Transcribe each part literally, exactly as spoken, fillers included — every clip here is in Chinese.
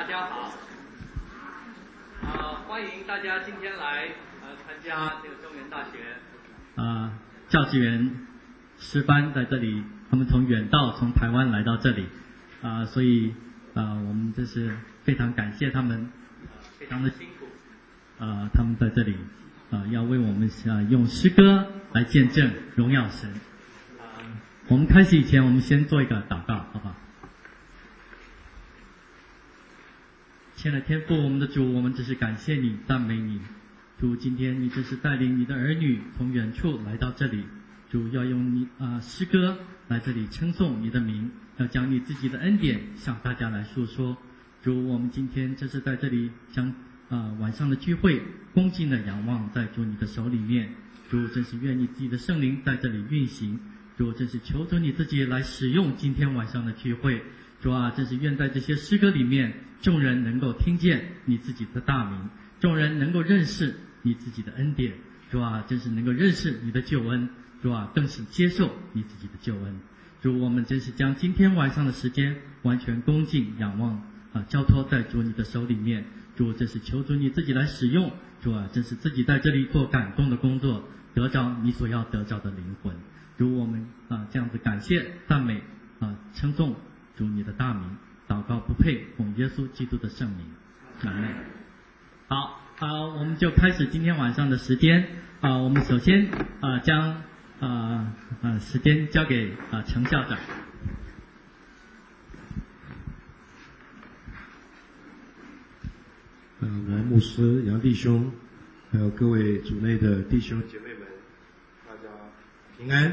家好，呃，欢迎大家今天来呃参加这个中原大学呃教职员师班在这里，他们从远道从台湾来到这里，啊、呃，所以啊、呃，我们就是非常感谢他们，呃，非常的辛苦，呃，他们在这里啊、呃，要为我们啊、呃、用诗歌来见证荣耀神。啊、呃，我们开始以前，我们先做一个祷告，好不好？亲爱的天父，我们的主，我们只是感谢你，赞美你。主，今天你真是带领你的儿女从远处来到这里，主要用你啊、呃、诗歌来这里称颂你的名，要将你自己的恩典向大家来诉说。主，我们今天真是在这里将啊、呃、晚上的聚会恭敬的仰望在主你的手里面。主，真是愿你自己的圣灵在这里运行。主，真是求主你自己来使用今天晚上的聚会。主啊，真是愿在这些诗歌里面，众人能够听见你自己的大名，众人能够认识你自己的恩典。主啊，真是能够认识你的救恩。主啊，更是接受你自己的救恩。主，我们真是将今天晚上的时间完全恭敬仰望啊，交托在主你的手里面。主，真是求主你自己来使用。主啊，真是自己在这里做感动的工作，得着你所要得着的灵魂。主，我们啊这样子感谢赞美啊称颂主你的大名，祷告不配，奉耶稣基督的圣名，阿们。好，啊，我们就开始今天晚上的时间啊。我们首先啊将啊啊时间交给啊陈校长。 嗯，我牧师杨弟兄，还有各位主内的弟兄姐妹们，大家平安。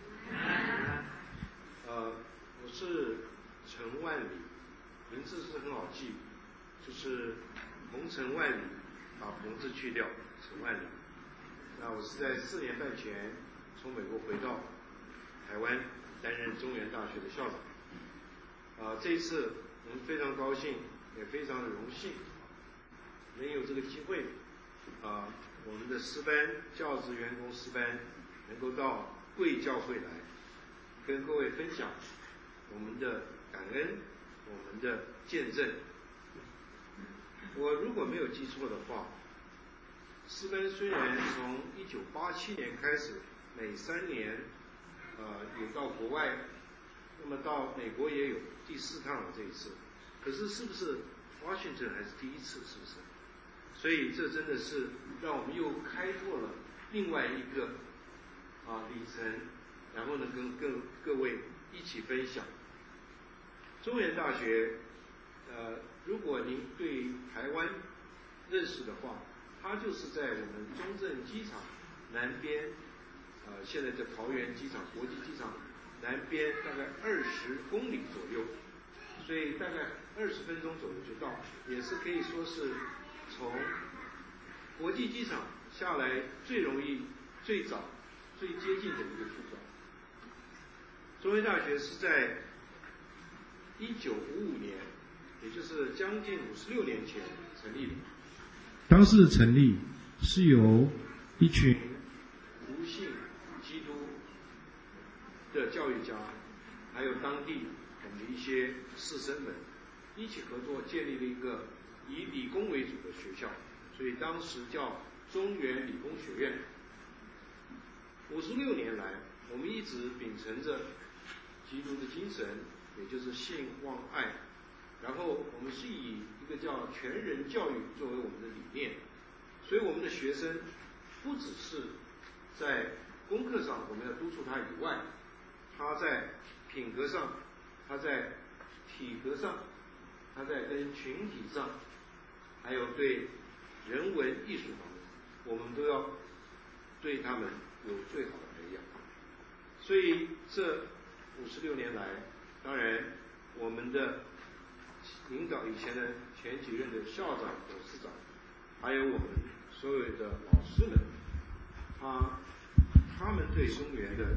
呃，我是陈万里，名字是很好记，就是红尘万里，把红字去掉，陈万里。那我是在四年半前从美国回到台湾，担任中原大学的校长。啊、呃，这一次我们非常高兴，也非常的荣幸。能有这个机会，啊、呃，我们的师班教职员工师班能够到贵教会来，跟各位分享我们的感恩，我们的见证。我如果没有记错的话，师班虽然从一九八七年开始，每三年，呃，有到国外，那么到美国也有第四趟了这一次，可是是不是Washington还是第一次？是不是？所以这真的是让我们又开拓了另外一个啊里程，然后呢跟各各位一起分享。中原大学，呃，如果您对台湾认识的话，它就是在我们中正机场南边，呃，现在叫桃园机场国际机场南边大概二十公里左右，所以大概二十分钟左右就到，也是可以说是从国际机场下来最容易、最早、最接近的一个地方。中原大学是在一九五五年，也就是将近五十六年前成立的。当时成立是由一群无信基督的教育家，还有当地我们的一些士绅们一起合作，建立了一个以理工为主的学校，所以当时叫中原理工学院。五十六年来，我们一直秉承着基督的精神，也就是信望爱，然后我们是以一个叫全人教育作为我们的理念，所以我们的学生不只是在功课上我们要督促他以外，他在品格上，他在体格上，他在跟群体上，还有对人文艺术方面，我们都要对他们有最好的培养。所以这五十六年来，当然我们的领导以前的前几任的校长、董事长，还有我们所有的老师们，他他们对中原的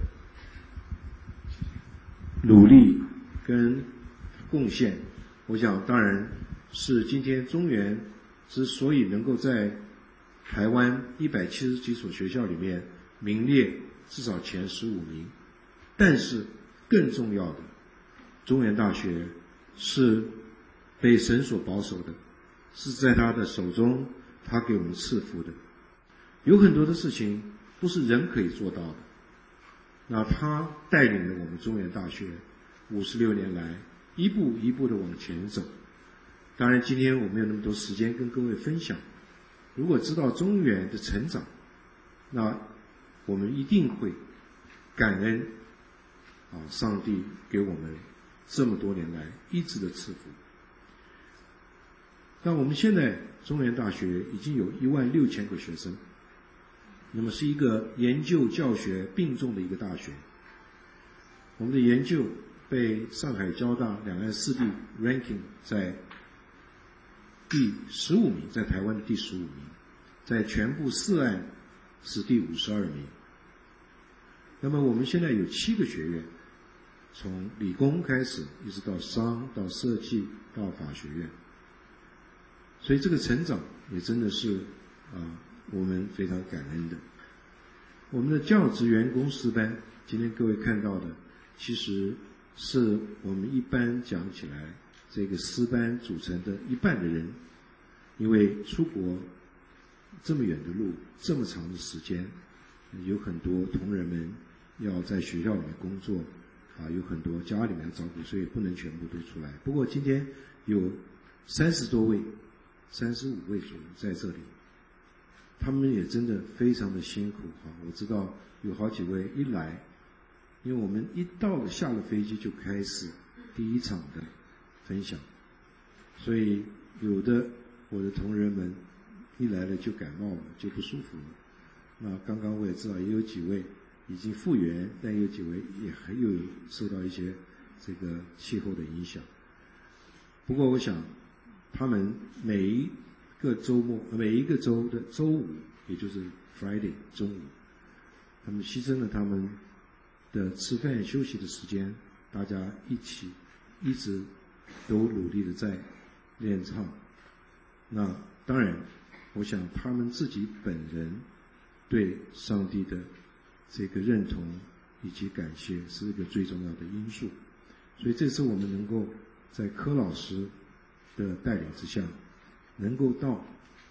努力跟贡献，我想当然是今天中原之所以能够在台湾一百七十几所学校里面名列至少前十五名，但是更重要的，中原大学是被神所保守的，是在他的手中，他给我们赐福的。有很多的事情不是人可以做到的，那他带领了我们中原大学五十六年来一步一步的往前走。当然今天我没有那么多时间跟各位分享，如果知道中原的成长，那我们一定会感恩啊，上帝给我们这么多年来一直的赐福。那我们现在中原大学已经有一万六千个学生，那么是一个研究教学并重的一个大学。我们的研究被上海交大两岸四地 ranking 在第十五名，在台湾的第十五名，在全部四岸是第五十二名。那么我们现在有七个学院，从理工开始，一直到商、到设计、到法学院，所以这个成长也真的是啊、呃，我们非常感恩的。我们的教职员工师班，今天各位看到的，其实是我们一般讲起来，这个师班组成的一半的人，因为出国这么远的路，这么长的时间，有很多同仁们要在学校里面工作，啊，有很多家里面照顾，所以不能全部都出来。不过今天有三十多位、三十五位左右在这里，他们也真的非常的辛苦哈。我知道有好几位一来，因为我们一到了下了飞机就开始第一场的分享，所以有的我的同仁们一来了就感冒了，就不舒服了。那刚刚我也知道也有几位已经复原，但有几位也还有受到一些这个气候的影响。不过我想他们每一个周末每一个周的周五，也就是 Friday 中午，他们牺牲了他们的吃饭休息的时间，大家一起一直都努力的在练唱。那当然我想他们自己本人对上帝的这个认同以及感谢是一个最重要的因素。所以这次我们能够在柯老师的带领之下，能够到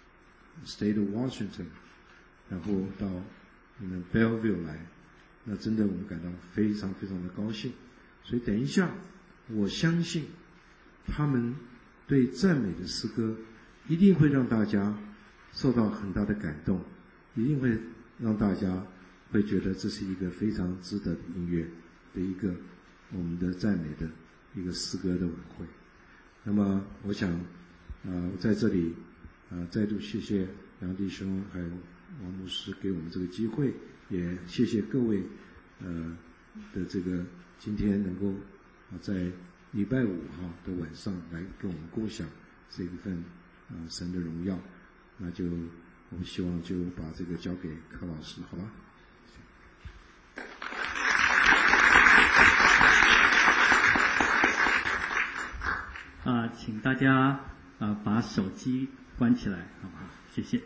State of Washington， 然后到你们 Belleville 来，那真的我们感到非常非常的高兴。所以等一下我相信他们对赞美的诗歌一定会让大家受到很大的感动，一定会让大家会觉得这是一个非常值得的音乐的一个我们的赞美的一个诗歌的晚会。那么我想呃在这里呃再度谢谢杨弟兄还有王牧师给我们这个机会，也谢谢各位呃的这个今天能够在礼拜五哈的晚上来跟我们共享这一份呃神的荣耀。那就我们希望就把这个交给柯老师，好吧？ 啊，请大家啊把手机关起来，好不好？谢谢。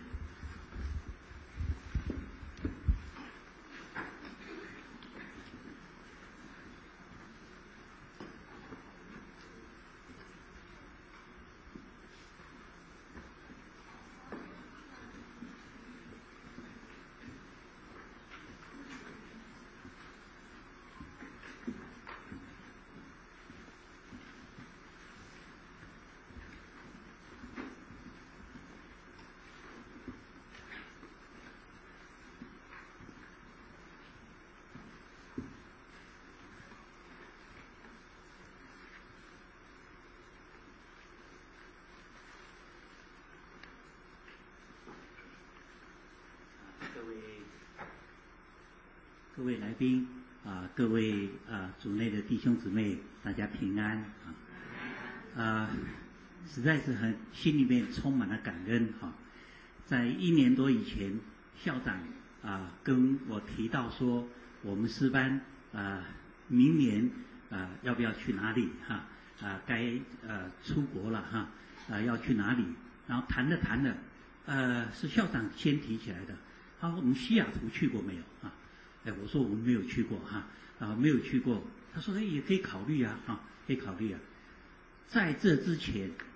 各位来宾啊、呃，各位啊、呃、组内的弟兄姊妹，大家平安啊！啊、呃，实在是很心里面充满了感恩哈、啊。在一年多以前，校长啊、呃、跟我提到说，我们师班啊、呃、明年啊、呃、要不要去哪里哈啊、呃、该呃出国了哈啊、呃、要去哪里？然后谈着谈着，呃是校长先提起来的。他说我们西雅图去过没有啊？哎，我说我们没有去过哈，啊没有去过。他说哎也可以考虑啊，哈可以考虑啊。在这之前，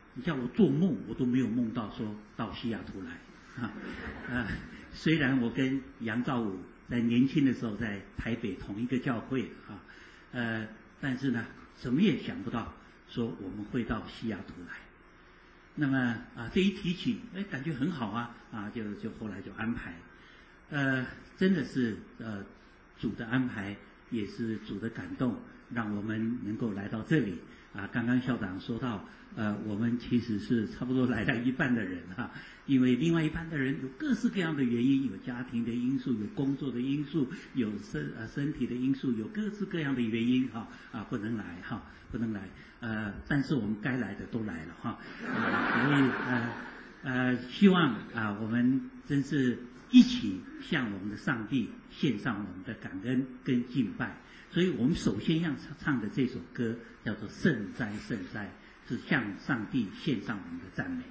你叫我做梦，我都没有梦到说到西雅图来啊。呃，虽然我跟杨兆武在年轻的时候在台北同一个教会啊，呃，但是呢，怎么也想不到说我们会到西雅图来。那么啊，这一提起，哎，感觉很好啊，啊，就就后来就安排，呃，真的是呃主的安排，也是主的感动，让我们能够来到这里啊。刚刚校长说到，呃，我们其实是差不多来了一半的人哈、啊，因为另外一半的人有各式各样的原因，有家庭的因素，有工作的因素，有身呃身体的因素，有各式各样的原因哈啊不能来哈、啊，不能来。呃，但是我们该来的都来了哈，呃、所以呃呃，希望啊，我们真是一起向我们的上帝献上我们的感恩跟敬拜。所以我们首先要唱的这首歌叫做《圣哉圣哉》，是向上帝献上我们的赞美。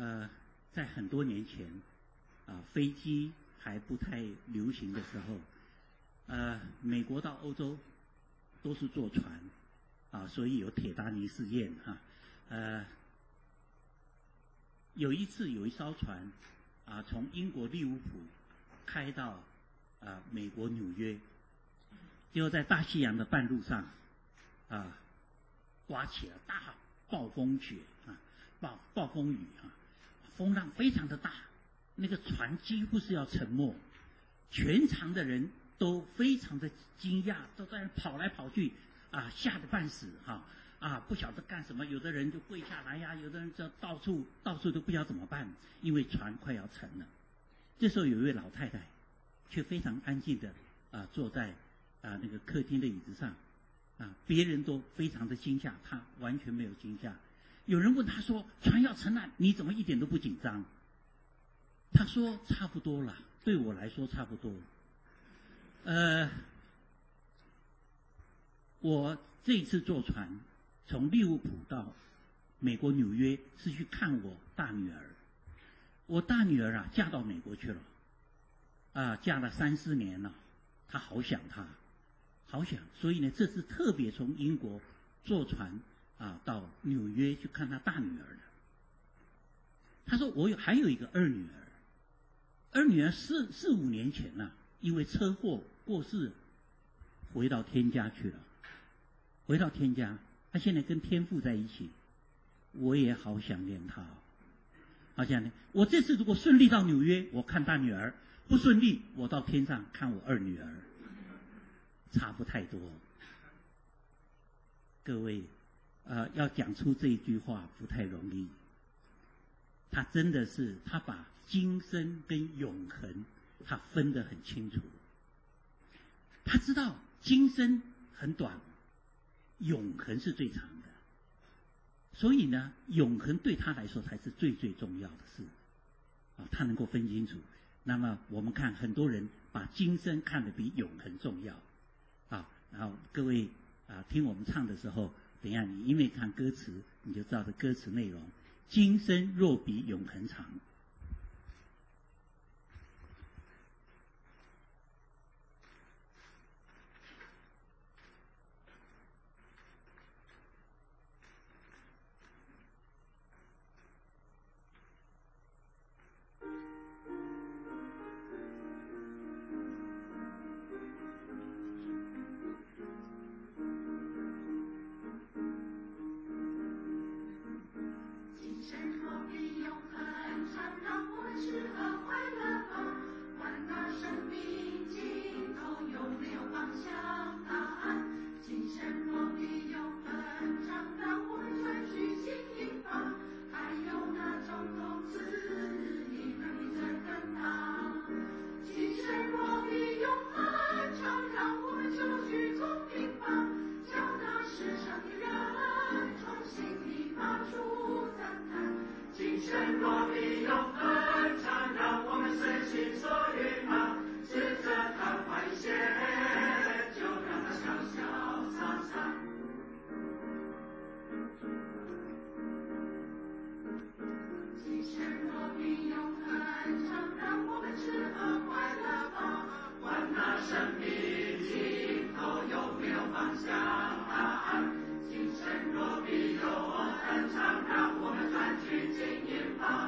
呃，在很多年前，啊，飞机还不太流行的时候，呃，美国到欧洲都是坐船，啊，所以有铁达尼事件哈，呃，有一次有一艘船，啊，从英国利物浦开到啊美国纽约，结果在大西洋的半路上，啊，刮起了大暴风雪啊，暴暴风雨啊，风浪非常的大，那个船几乎是要沉没，全场的人都非常的惊讶，都在那跑来跑去啊，吓得半死哈啊，不晓得干什么，有的人就跪下来呀，有的人就到处到处都不知道怎么办，因为船快要沉了。这时候有一位老太太，却非常安静的啊坐在啊那个客厅的椅子上，啊，别人都非常的惊吓，她完全没有惊吓。有人问她说：“船要沉了，你怎么一点都不紧张？”她说：“差不多了，对我来说差不多。”呃，我这一次坐船从利物浦到美国纽约是去看我大女儿。我大女儿啊嫁到美国去了，啊，嫁了三四年了，她好想她，好想，所以呢，这次特别从英国坐船啊到纽约去看她大女儿的。她说我有还有一个二女儿，二女儿四四五年前呢、啊，因为车祸过世，回到天家去了，回到天家，她现在跟天父在一起，我也好想念她、哦。好想念，我这次如果顺利到纽约，我看大女儿；不顺利，我到天上看我二女儿，差不太多。各位，呃，要讲出这一句话不太容易。他真的是，他把今生跟永恒，他分得很清楚。他知道今生很短，永恒是最长的。所以呢，永恒对他来说才是最最重要的事，啊，他能够分清楚。那么我们看很多人把今生看得比永恒重要，啊，然后各位啊，听我们唱的时候，等一下你因为看歌词，你就知道这歌词内容。今生若比永恒长。 今生若比永恒长，让我们专去经营吧。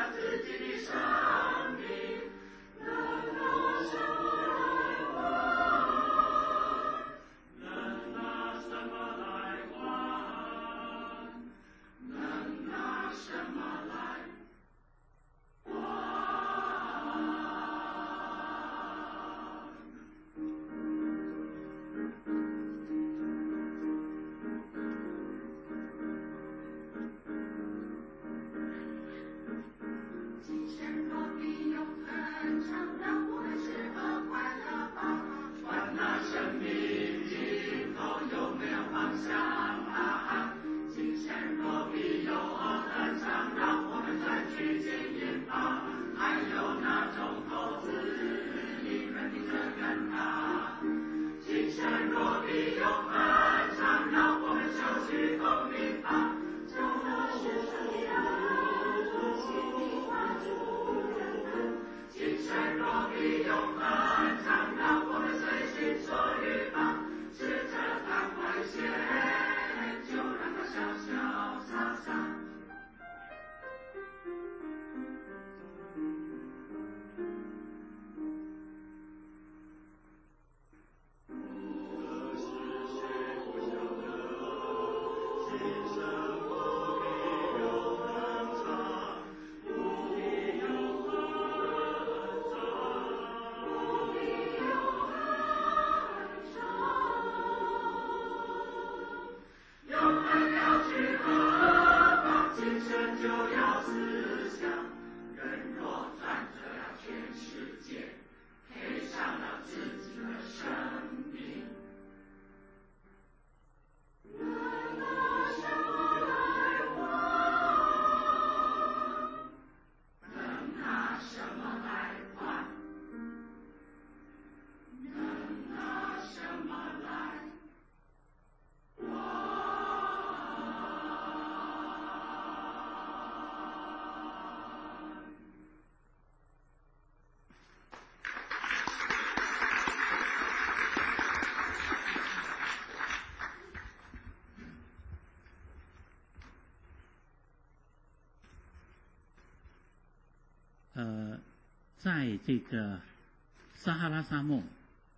呃，在这个撒哈拉沙漠，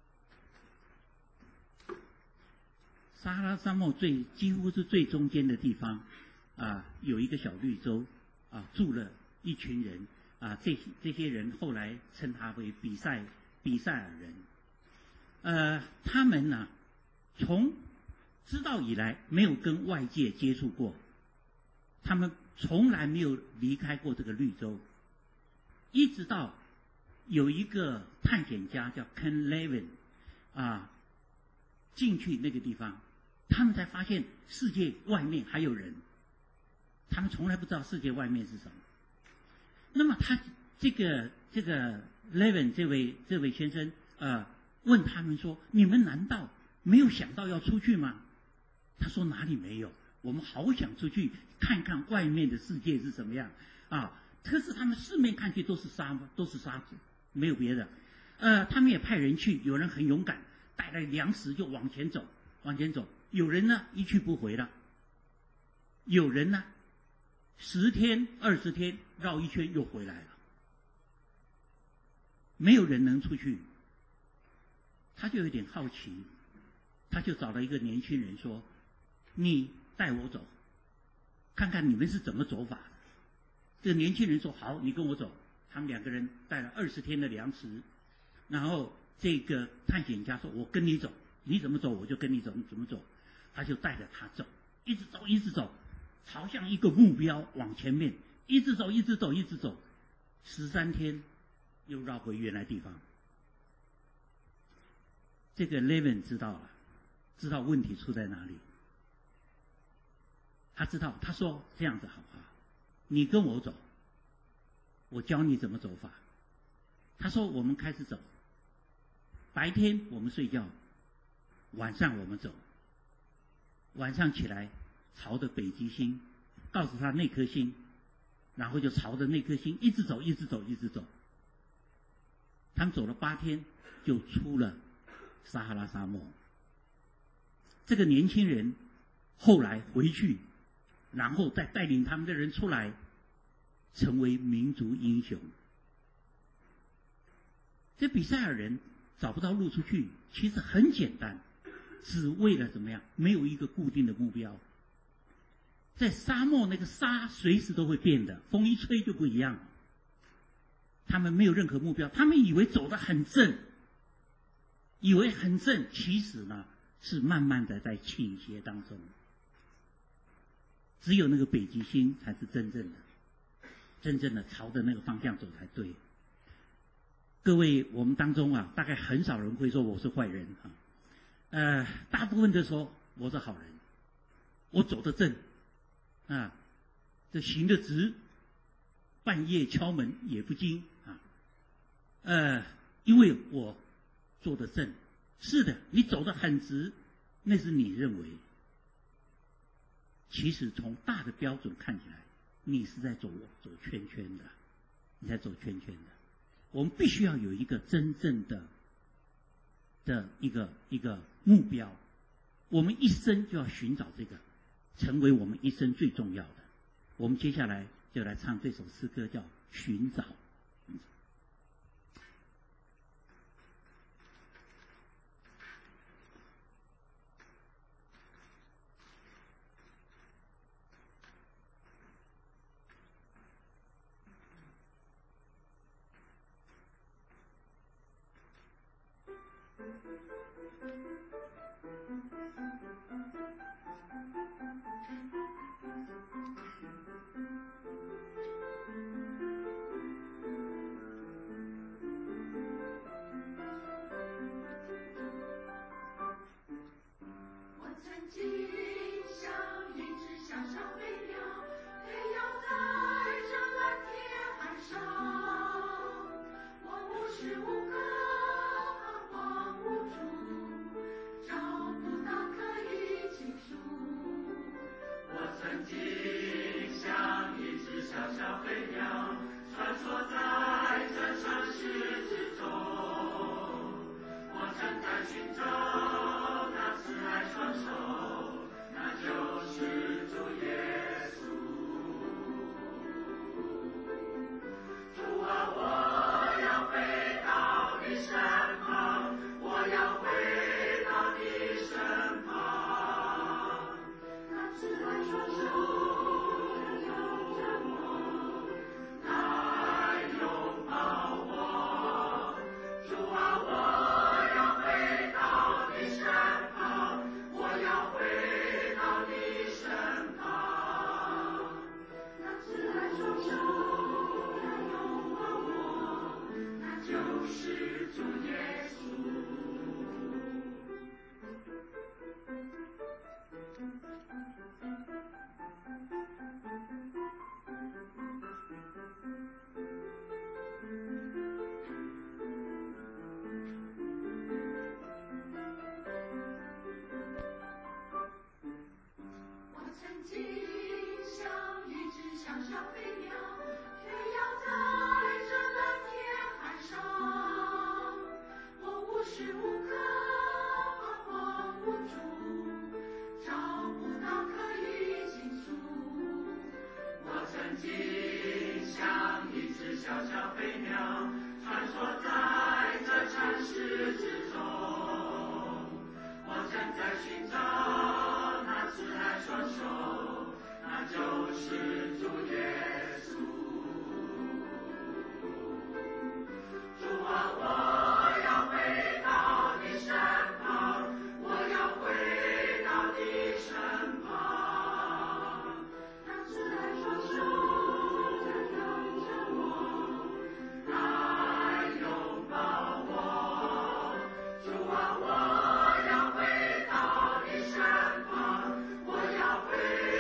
撒哈拉沙漠最几乎是最中间的地方，啊，有一个小绿洲，啊，住了一群人，啊，这这些人后来称他为比塞比塞尔人，呃，他们呢，从知道以来没有跟外界接触过，他们从来没有离开过这个绿洲。一直到有一个探险家叫 Ken Levin 啊，进去那个地方，他们才发现世界外面还有人，他们从来不知道世界外面是什么。那么他这个这个 Levin 这位这位先生呃问他们说：“你们难道没有想到要出去吗？”他说：“哪里没有，我们好想出去看看外面的世界是什么样啊。”可是他们四面看去都是沙，都是沙子，没有别的。呃，他们也派人去，有人很勇敢，带来粮食就往前走，往前走。有人呢一去不回了，有人呢十天、二十天绕一圈又回来了，没有人能出去。他就有点好奇，他就找了一个年轻人说：“你带我走，看看你们是怎么走法。”这个年轻人说：“好，你跟我走。”他们两个人带了二十天的粮食，然后这个探险家说：“我跟你走，你怎么走我就跟你走，你怎么走。”他就带着他走，一直走，一直走，朝向一个目标往前面，一直走，一直走，一直走，十三天又绕回原来地方。这个 Levin 知道了，知道问题出在哪里。他知道，他说：“这样子好不好？你跟我走，我教你怎么走法。”他说：“我们开始走，白天我们睡觉，晚上我们走。晚上起来，朝着北极星，告诉他那颗星，然后就朝着那颗星一直走，一直走，一直走。他们走了八天，就出了撒哈拉沙漠。这个年轻人后来回去。”然后再带领他们的人出来， 成为民族英雄。这比赛尔人找不到路出去，其实很简单，只为了怎么样？没有一个固定的目标。在沙漠，那个沙随时都会变的，风一吹就不一样。他们没有任何目标，他们以为走得很正，以为很正，其实呢是慢慢的在倾斜当中。只有那个北极星才是真正的，真正的朝着那个方向走才对。各位，我们当中啊，大概很少人会说我是坏人啊，呃，大部分都说我是好人，我走得正，啊，这行得直，半夜敲门也不惊啊，呃，因为我做得正。是的，你走得很直，那是你认为。其实从大的标准看起来，你是在走走圈圈的，你在走圈圈的。我们必须要有一个真正的的一个一个目标，我们一生就要寻找这个，成为我们一生最重要的。我们接下来就来唱这首诗歌，叫《寻找》。 我要回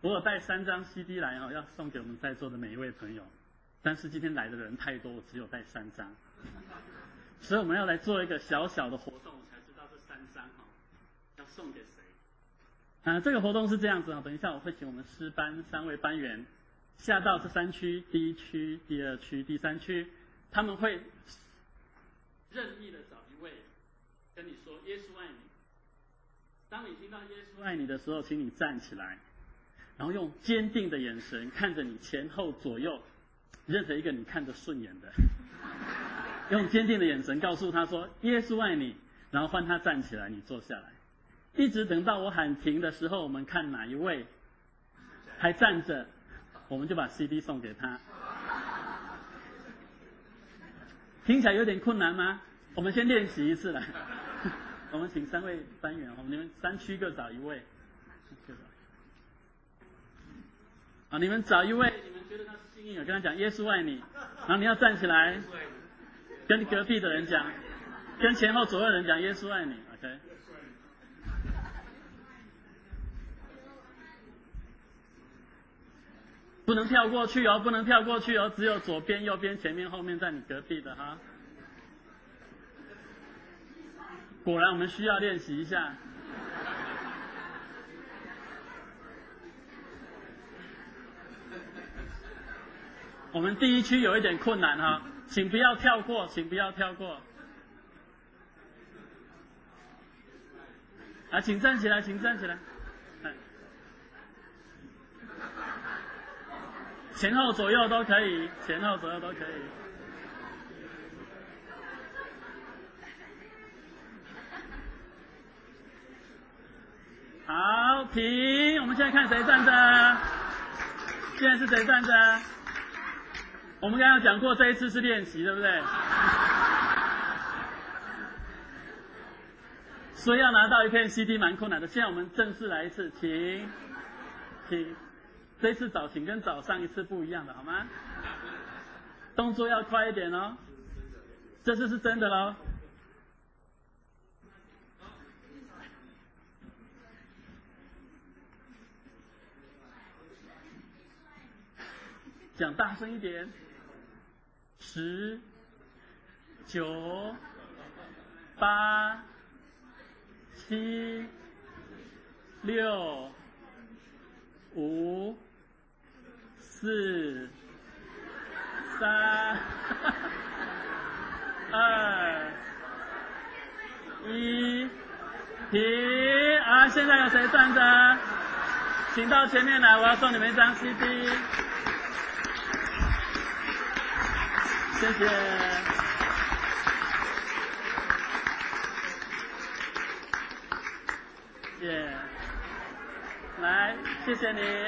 我有带三张 C D 来哦，要送给我们在座的每一位朋友。但是今天来的人太多，我只有带三张，所以我们要来做一个小小的活动，我才知道这三张哈要送给谁。啊，这个活动是这样子啊，等一下我会请我们师班三位班员下到这三区，第一区、第二区、第三区，他们会任意的找一位跟你说耶稣爱你。当你听到耶稣爱你的时候，请你站起来，然后用坚定的眼神看着你前后左右任何一个你看着顺眼的，用坚定的眼神告诉他说耶稣爱你，然后换他站起来，你坐下来，一直等到我喊停的时候，我们看哪一位还站着，我们就把 C D 送给他。听起来有点困难吗？我们先练习一次来。我们请三位班员，我们你们三区各找一位。好，你们找一位，你们觉得他是幸运儿，跟他讲耶稣爱你，然后你要站起来，跟你隔壁的人讲，跟前后左右人讲耶稣爱你 ，OK。不能跳过去哦，不能跳过去哦，只有左边、右边、前面、后面在你隔壁的哈。果然我们需要练习一下。我们第一区有一点困难哈，请不要跳过，请不要跳过。啊，请站起来，请站起来。前后左右都可以，前后左右都可以。好，停。我们现在看谁站着？现在是谁站着？我们刚刚讲过，这一次是练习，对不对？所以要拿到一片 C D 蛮困难的。现在我们正式来一次，请，请。这一次找请跟找上一次不一样的，好吗？动作要快一点哦。这次是真的咯。讲大声一点。十、九、八、七、六、五、四、三、二、一，停！啊，现在有谁站着？请到前面来，我要送你们一张 C D。谢谢。谢谢。来，谢谢你。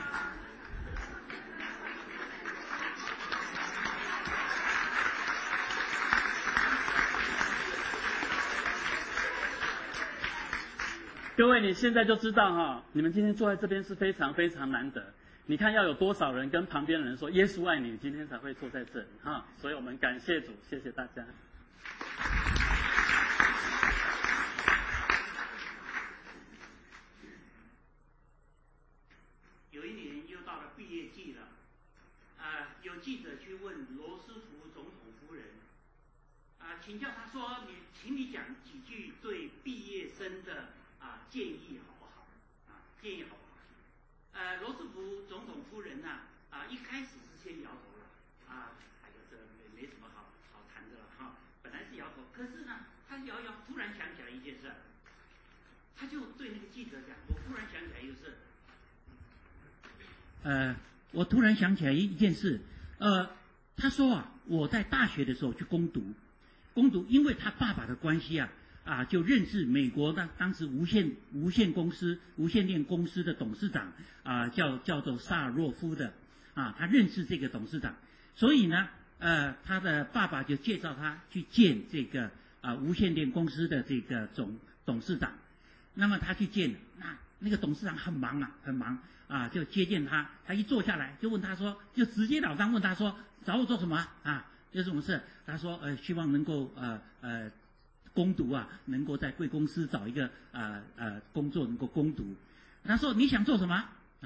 各位，你现在就知道哈，你们今天坐在这边是非常非常难得。你看要有多少人跟旁边的人说耶稣爱你，今天才会坐在这里哈。所以我们感谢主，谢谢大家。 有一年又到了毕业季了，啊、呃，有记者去问罗斯福总统夫人，啊、呃，请教他说，你，请你讲几句对毕业生的啊、呃、建议好不好？啊，建议好不好？呃，罗斯福总统夫人呢、啊，啊、呃，一开始是先摇头了，啊，哎呦，这没没什么好好谈的了哈，本来是摇头，可是呢，他摇摇，突然想起来一件事，他就对那个记者讲，我突然想起来一个事。呃，我突然想起来一件事，呃，他说啊，我在大学的时候去攻读，攻读，因为他爸爸的关系啊，啊，就认识美国的当时无线无线公司无线电公司的董事长啊，叫叫做萨尔若夫的啊，他认识这个董事长，所以呢，呃，他的爸爸就介绍他去见这个啊无线电公司的这个总董事长，那么他去见了，那那个董事长很忙啊，很忙。啊，就接见他，他一坐下来就问他说，就直截了当问他说，找我做什么啊？有什么事？他说，呃，希望能够呃呃攻读啊，能够在贵公司找一个呃呃工作能够攻读。他说你想做什么啊？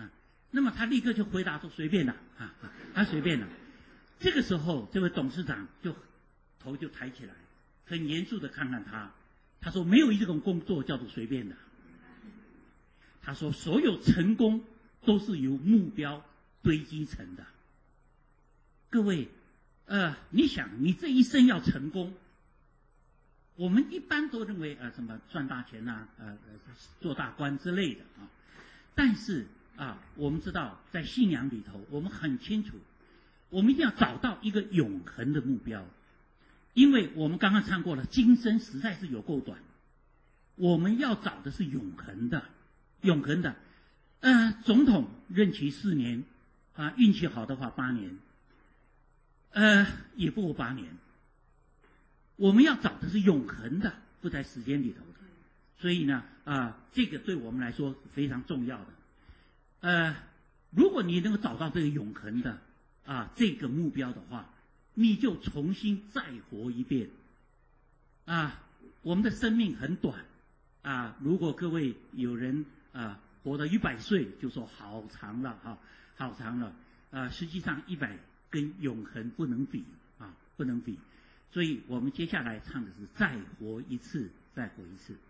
那么他立刻就回答说随便了啊，他随便了。这个时候，这位董事长就头就抬起来，很严肃的看看他，他说没有一种工作叫做随便的。他说所有成功都是由目标堆积成的。各位，呃，你想你这一生要成功，我们一般都认为呃什么赚大钱呐、啊，呃呃做大官之类的啊。但是啊，我们知道在信仰里头，我们很清楚，我们一定要找到一个永恒的目标，因为我们刚刚唱过了，今生实在是有够短，我们要找的是永恒的，永恒的。呃，总统任期四年，啊，运气好的话八年，呃，也不过八年。我们要找的是永恒的，不在时间里头的。所以呢，啊，这个对我们来说非常重要的。呃，如果你能够找到这个永恒的啊这个目标的话，你就重新再活一遍。啊，我们的生命很短，啊，如果各位有人啊活到一百岁，就说好长了啊，好长了。啊，实际上一百跟永恒不能比啊，不能比。所以我们接下来唱的是再活一次，再活一次。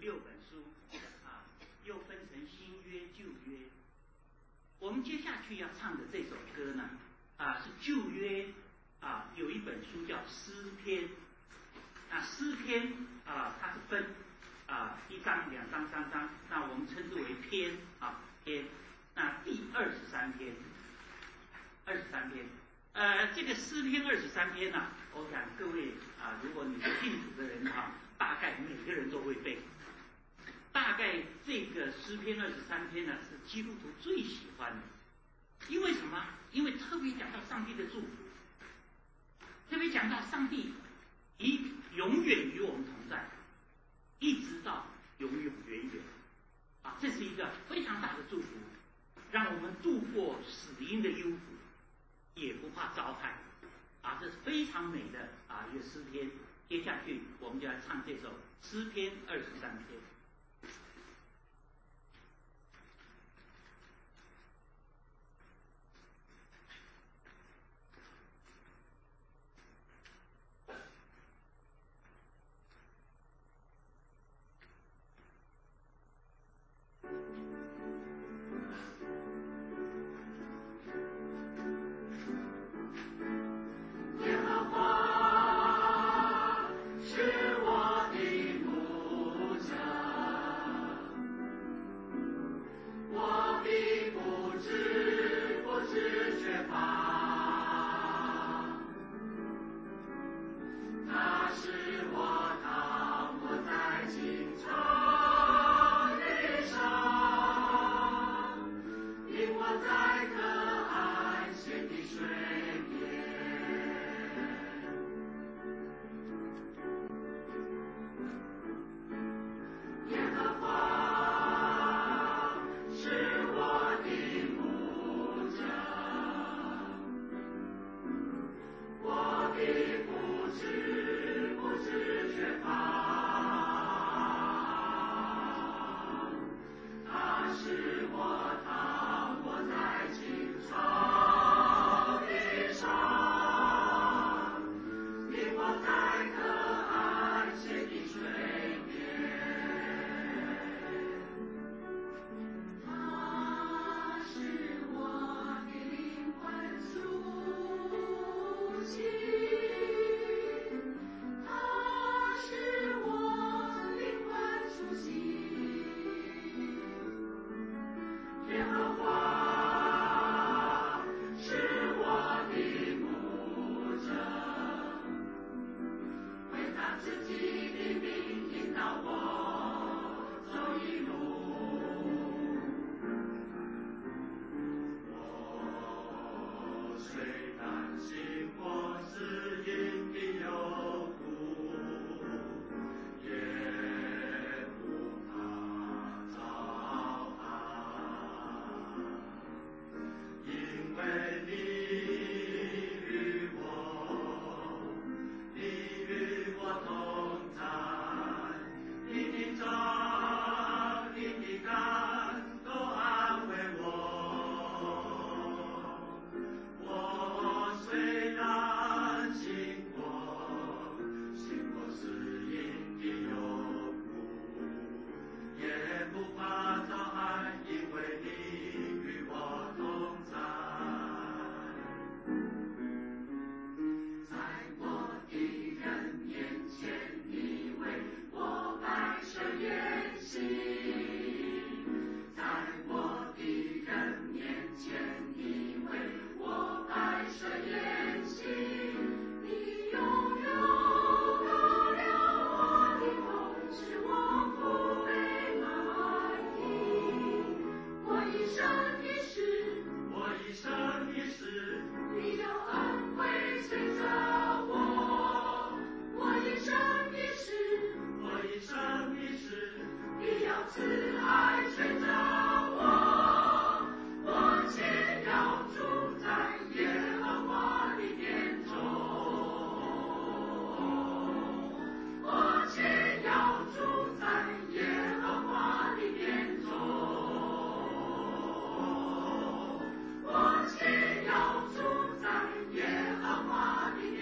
六本书啊，又分成新约、旧约。我们接下去要唱的这首歌呢，啊是旧约啊，有一本书叫诗篇。那诗篇啊，它是分啊一章、两章、三章，那我们称之为篇啊篇。那第二十三篇，二十三篇，呃，这个诗篇二十三篇呢、啊，我想各位啊，如果你是信主的人啊，大概每个人都会背。大概这个诗篇二十三篇呢，是基督徒最喜欢的，因为什么？因为特别讲到上帝的祝福，特别讲到上帝以永远与我们同在，一直到永永远远，啊，这是一个非常大的祝福，让我们度过死荫的幽谷，也不怕遭害，啊，这是非常美的啊一个诗篇。接下去我们就来唱这首诗篇二十三篇。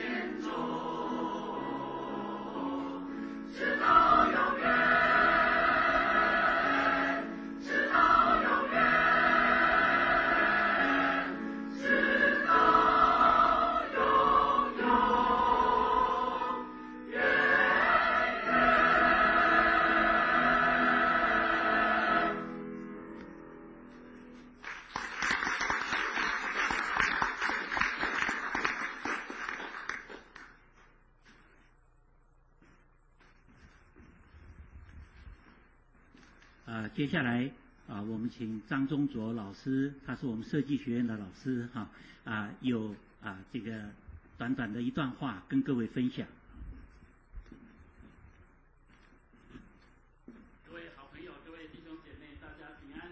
直到永远。 呃，接下来啊，我们请张忠卓老师，他是我们设计学院的老师哈，啊，有啊这个短短的一段话跟各位分享。 各位好朋友，各位弟兄姐妹，大家平安。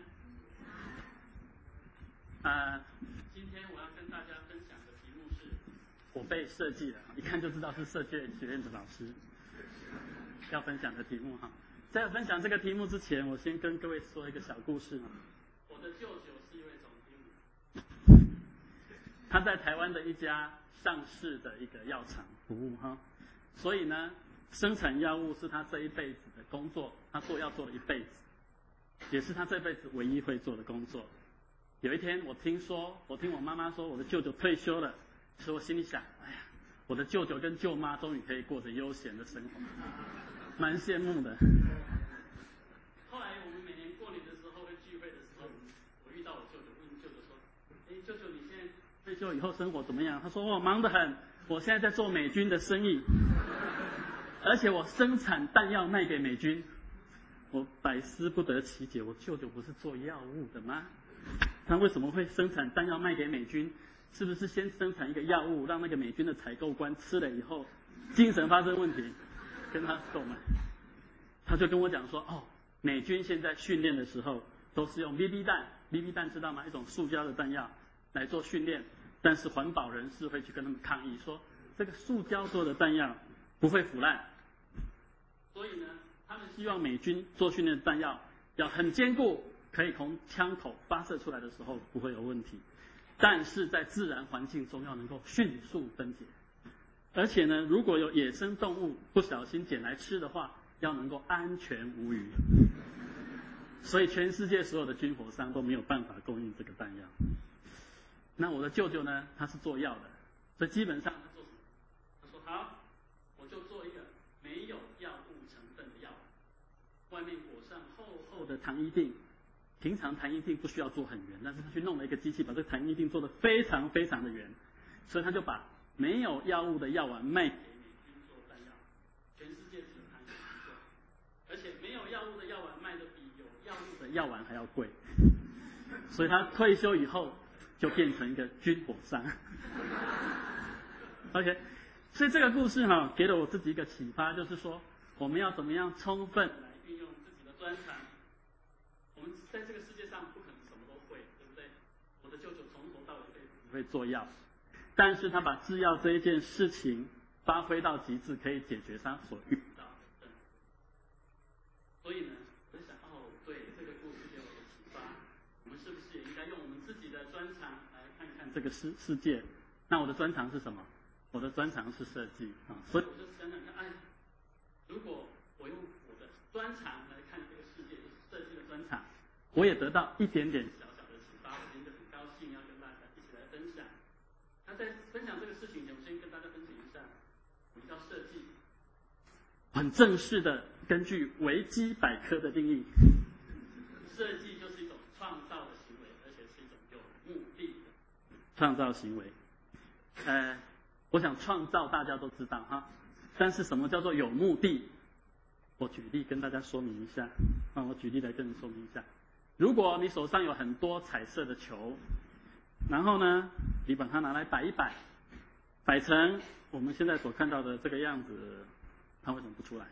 啊，今天我要跟大家分享的题目是，我被设计了，一看就知道是设计学院的老师要分享的题目哈。在分享这个题目之前，我先跟各位说一个小故事哈。我的舅舅是一位总经理，他在台湾的一家上市的一个药厂服务哈，所以呢，生产药物是他这一辈子的工作，他做要做了一辈子，也是他这辈子唯一会做的工作。有一天我听说，我听我妈妈说我的舅舅退休了，所以我心里想，哎呀，我的舅舅跟舅妈终于可以过着悠闲的生活，蛮羡慕的。后来我们每年过年的时候会聚会的时候，我遇到我舅舅，问舅舅说：“哎，舅舅你现在退休以后生活怎么样？”他说：“我忙得很，我现在在做美军的生意，而且我生产弹药卖给美军。”我百思不得其解，我舅舅不是做药物的吗？他为什么会生产弹药卖给美军？是不是先生产一个药物，让那个美军的采购官吃了以后，精神发生问题，跟他购买？他就跟我讲说，哦，美军现在训练的时候都是用 B B 弹 ，B B 弹知道吗？一种塑胶的弹药来做训练，但是环保人士会去跟他们抗议说，这个塑胶做的弹药不会腐烂，所以呢，他们希望美军做训练的弹药要很坚固，可以从枪口发射出来的时候不会有问题，但是在自然环境中要能够迅速分解，而且呢，如果有野生动物不小心捡来吃的话，要能够安全无虞。所以全世界所有的军火商都没有办法供应这个弹药。那我的舅舅呢，他是做药的，所以基本上他做什么？他说好，我就做一个没有药物成分的药，外面裹上厚厚的糖衣锭。平常糖衣锭不需要做很圆，但是他去弄了一个机器，把这个糖衣锭做得非常非常的圆，所以他就把没有药物的药丸卖给美军做弹药，全世界只有他一个做，而且没有药物的药丸卖的比有药物的药丸还要贵，所以他退休以后就变成一个军火商。OK， 所以这个故事哈，给了我自己一个启发，就是说我们要怎么样充分来运用自己的专长。我们在这个世界上不可能什么都会，对不对？我的舅舅从头到尾只会做药，但是他把制药这一件事情发挥到极致，可以解决他所遇到的症。所以呢，我就想，哦，对，这个故事给我的启发，我们是不是也应该用我们自己的专长来看看这个世世界？那我的专长是什么？我的专长是设计啊，所以我就想想看，哎，如果我用我的专长来看这个世界，就是设计的专长，我也得到一点点小小的启发，我今天很高兴要跟大家一起来分享。那在分享这个事情前，我先跟大家分享一下，什么叫设计？很正式的，根据维基百科的定义，设计就是一种创造的行为，而且是一种有目的的创造行为。呃，我想创造大家都知道哈，但是什么叫做有目的？我举例跟大家说明一下，啊，我举例来跟你说明一下。如果你手上有很多彩色的球，然后呢，你把它拿来摆一摆，摆成我们现在所看到的这个样子，它为什么不出来？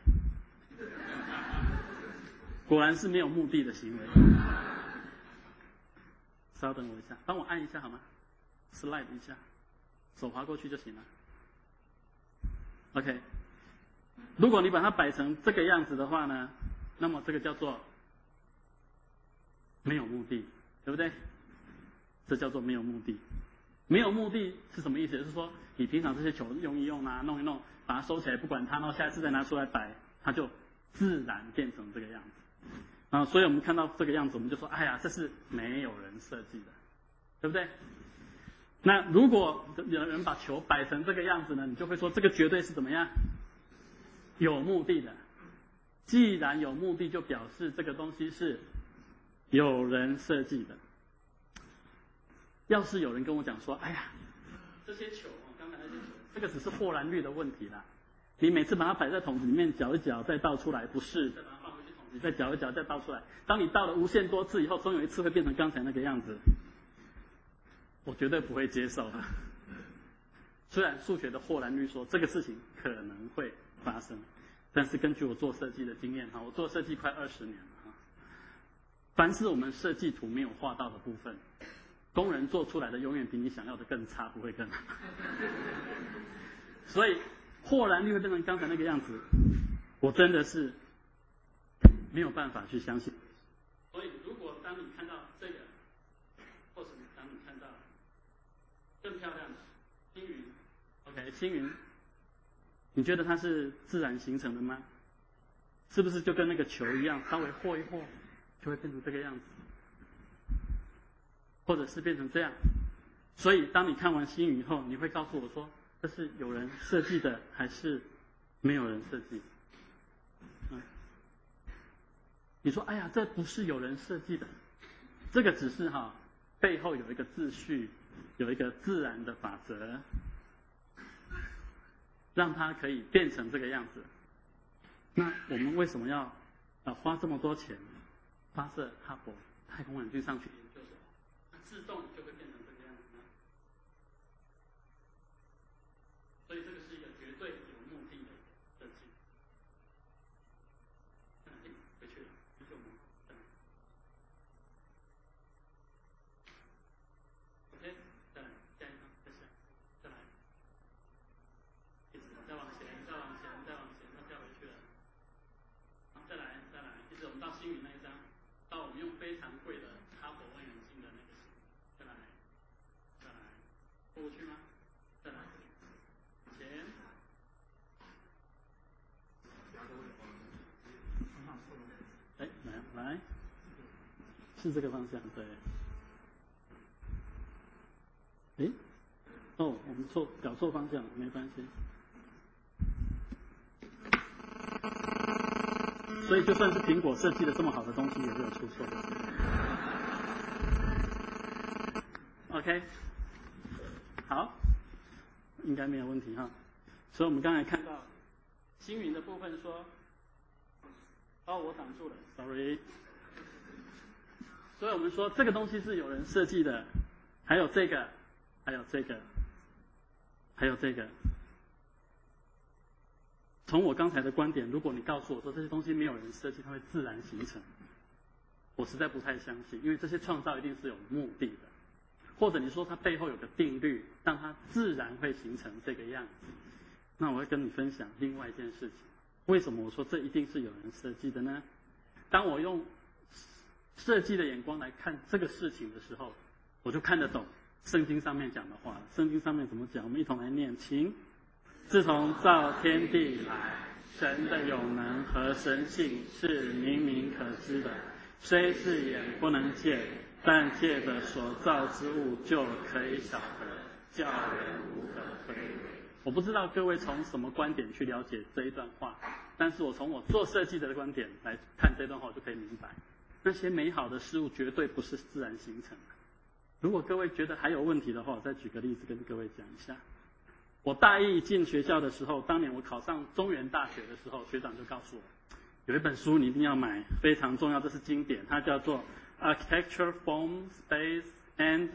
果然是没有目的的行为。稍等我一下，帮我按一下好吗 ？slide 一下，手滑过去就行了。OK。如果你把它摆成这个样子的话呢，那么这个叫做没有目的，对不对？这叫做没有目的。没有目的是什么意思？就是说你平常这些球用一用啊，弄一弄，把它收起来不管它，然后下次再拿出来摆，它就自然变成这个样子。啊，所以我们看到这个样子，我们就说，哎呀，这是没有人设计的，对不对？那如果有人把球摆成这个样子呢，你就会说这个绝对是怎么样？有目的的。既然有目的，就表示这个东西是有人设计的。要是有人跟我讲说，哎呀，这些球，刚才那些球，这个只是霍兰率的问题啦。你每次把它摆在桶子里面搅一搅，再倒出来，不是，再把它放回去桶子你再搅一搅，再倒出来。当你倒了无限多次以后，总有一次会变成刚才那个样子。我绝对不会接受的。虽然数学的霍兰律说这个事情可能会发生，但是根据我做设计的经验哈，我做设计快二十年了哈，凡是我们设计图没有画到的部分，工人做出来的永远比你想要的更差，不会更好。所以霍兰律会变成刚才那个样子，我真的是没有办法去相信。所以如果当你看到这个，或者当你看到更漂亮的星云 ，OK， 星云，你觉得它是自然形成的吗？是不是就跟那个球一样，稍微和一和，就会变成这个样子，或者是变成这样？所以当你看完星云以后，你会告诉我说，这是有人设计的，还是没有人设计？嗯，你说，哎呀，这不是有人设计的，这个只是哈，背后有一个秩序，有一个自然的法则，让它可以变成这个样子。那我们为什么要呃花这么多钱发射哈勃太空望远镜上去研究什么？它自动就会变成这个样子呢？所以这个是一个绝对有目的的设计。哎，回去了，回去我们再来。OK， 再来，下一张，再下，再来，一直再往前，再往前，再往前，它掉回去了。好，再来，再来，一直我们到星云那一张，到我们用非常贵的哈勃望远镜的那个，再来，再来，过去吗？再来，前。哎，来来，是这个方向，对。哎，哦，我们错，搞错方向，没关系。所以就算是苹果设计的这么好的东西，也是有出错的。OK， 好，应该没有问题哈。所以我们刚才看到星云的部分说，哦，我挡住了 ，sorry。所以我们说这个东西是有人设计的，还有这个，还有这个，还有这个。从我刚才的观点，如果你告诉我说这些东西没有人设计，它会自然形成，我实在不太相信，因为这些创造一定是有目的的，或者你说它背后有个定律，让它自然会形成这个样子。那我会跟你分享另外一件事情，为什么我说这一定是有人设计的呢？当我用设计的眼光来看这个事情的时候，我就看得懂圣经上面讲的话。圣经上面怎么讲？我们一同来念，请。自从造天地来，神的永能和神性是明明可知的，虽是眼不能见，但借着所造之物就可以晓得，叫人无可推诿。我不知道各位从什么观点去了解这一段话，但是我从我做设计的观点来看这段话，我就可以明白，那些美好的事物绝对不是自然形成的。如果各位觉得还有问题的话，我再举个例子跟各位讲一下。我大一进学校的时候，当年我考上中原大学的时候，学长就告诉我，有一本书你一定要买，非常重要，这是经典，它叫做 Architecture, Form, Space and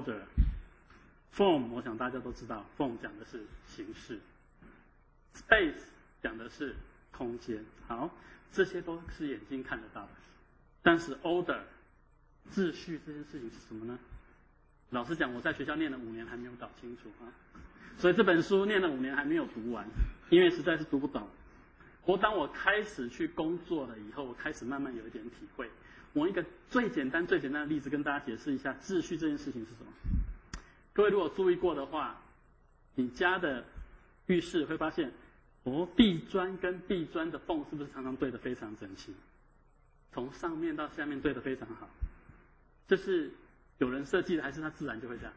Order。Form 我想大家都知道 ，Form 讲的是形式 ，Space 讲的是空间。好，这些都是眼睛看得到的。但是 Order 秩序这件事情是什么呢？老实讲，我在学校念了五年还没有搞清楚啊。所以这本书念了五年还没有读完，因为实在是读不懂。不过当我开始去工作了以后，我开始慢慢有一点体会。我一个最简单、最简单的例子跟大家解释一下秩序这件事情是什么。各位如果注意过的话，你家的浴室会发现，哦，地砖跟地砖的缝是不是常常对得非常整齐？从上面到下面对得非常好。这是有人设计的，还是它自然就会这样？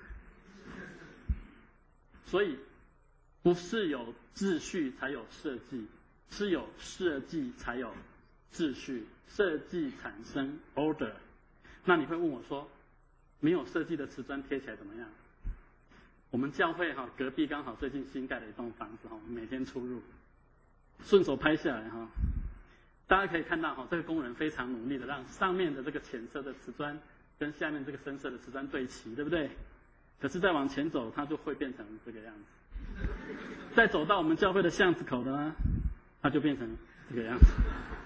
所以，不是有秩序才有设计，是有设计才有秩序，设计产生 order。那你会问我说，没有设计的瓷砖贴起来怎么样？我们教会哈隔壁刚好最近新盖了一栋房子哈，我们每天出入，顺手拍下来哈。 大家可以看到哈，这个工人非常努力的让上面的这个浅色的瓷砖跟下面这个深色的瓷砖对齐，对不对？可是再往前走，它就会变成这个样子。再走到我们教会的巷子口的呢，它就变成这个样子。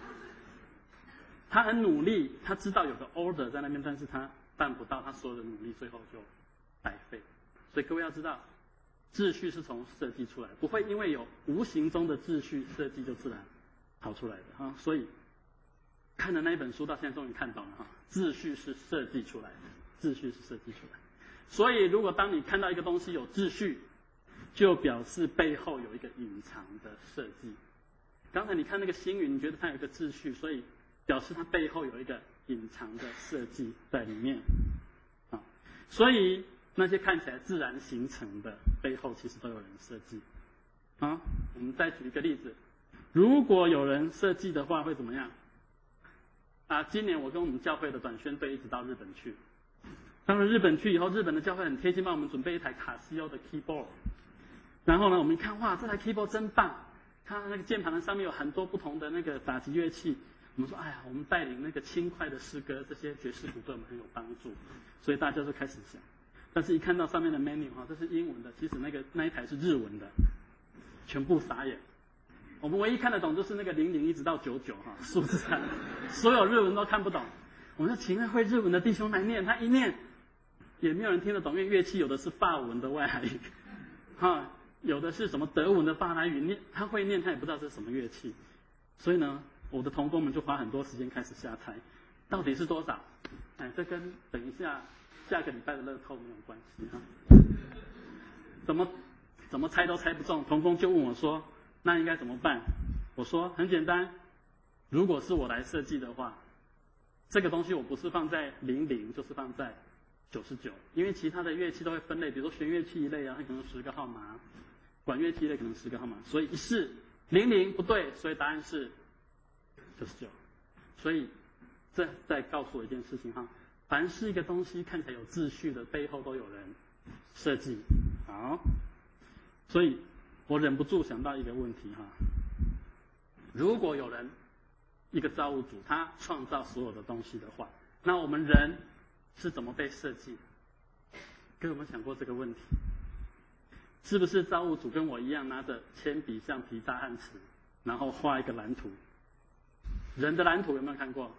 他很努力，他知道有个 order 在那边，但是他办不到，他所有的努力最后就白费。所以各位要知道，秩序是从设计出来，不会因为有无形中的秩序，设计就自然跑出来的哈。所以看的那一本书到现在终于看懂了哈，秩序是设计出来的，秩序是设计出来的。所以如果当你看到一个东西有秩序，就表示背后有一个隐藏的设计。刚才你看那个星云，你觉得它有一个秩序，所以表示它背后有一个隐藏的设计在里面啊。所以那些看起来自然形成的背后，其实都有人设计啊。我们再举一个例子，如果有人设计的话，会怎么样？啊，今年我跟我们教会的短宣队一直到日本去。到了日本去以后，日本的教会很贴心，帮我们准备一台卡西欧的 keyboard。然后呢，我们一看，哇，这台 keyboard 真棒！看那个键盘的上面有很多不同的那个打击乐器。我们说，哎呀，我们带领那个轻快的诗歌，这些爵士鼓对我们很有帮助。所以大家就开始想，但是一看到上面的 menu 哈，这是英文的，其实那个那一台是日文的，全部傻眼。我们唯一看得懂就是那个零零一直到九九哈，数字上，所有日文都看不懂。我们就请那会日文的弟兄来念，他一念。也没有人听得懂，因为乐器有的是法文的外来语，哈，有的是什么德文的法来语，念他会念，他也不知道这是什么乐器，所以呢，我的同工们就花很多时间开始瞎猜，到底是多少？哎，这跟等一下下个礼拜的乐透没有关系哈。怎么怎么猜都猜不中，同工就问我说：“那应该怎么办？”我说：“很简单，如果是我来设计的话，这个东西我不是放在零零，就是放在九十九，因为其他的乐器都会分类，比如说弦乐器一类啊，它可能十个号码；管乐器一类可能十个号码，所以一试零零不对，所以答案是九十九。所以这再告诉我一件事情哈，凡是一个东西看起来有秩序的，背后都有人设计。好，所以我忍不住想到一个问题哈，如果有人一个造物主他创造所有的东西的话，那我们人是怎么被设计的？各位有没有想过这个问题？是不是造物主跟我一样拿着铅笔、橡皮擦和尺，然后画一个蓝图？人的蓝图有没有看过？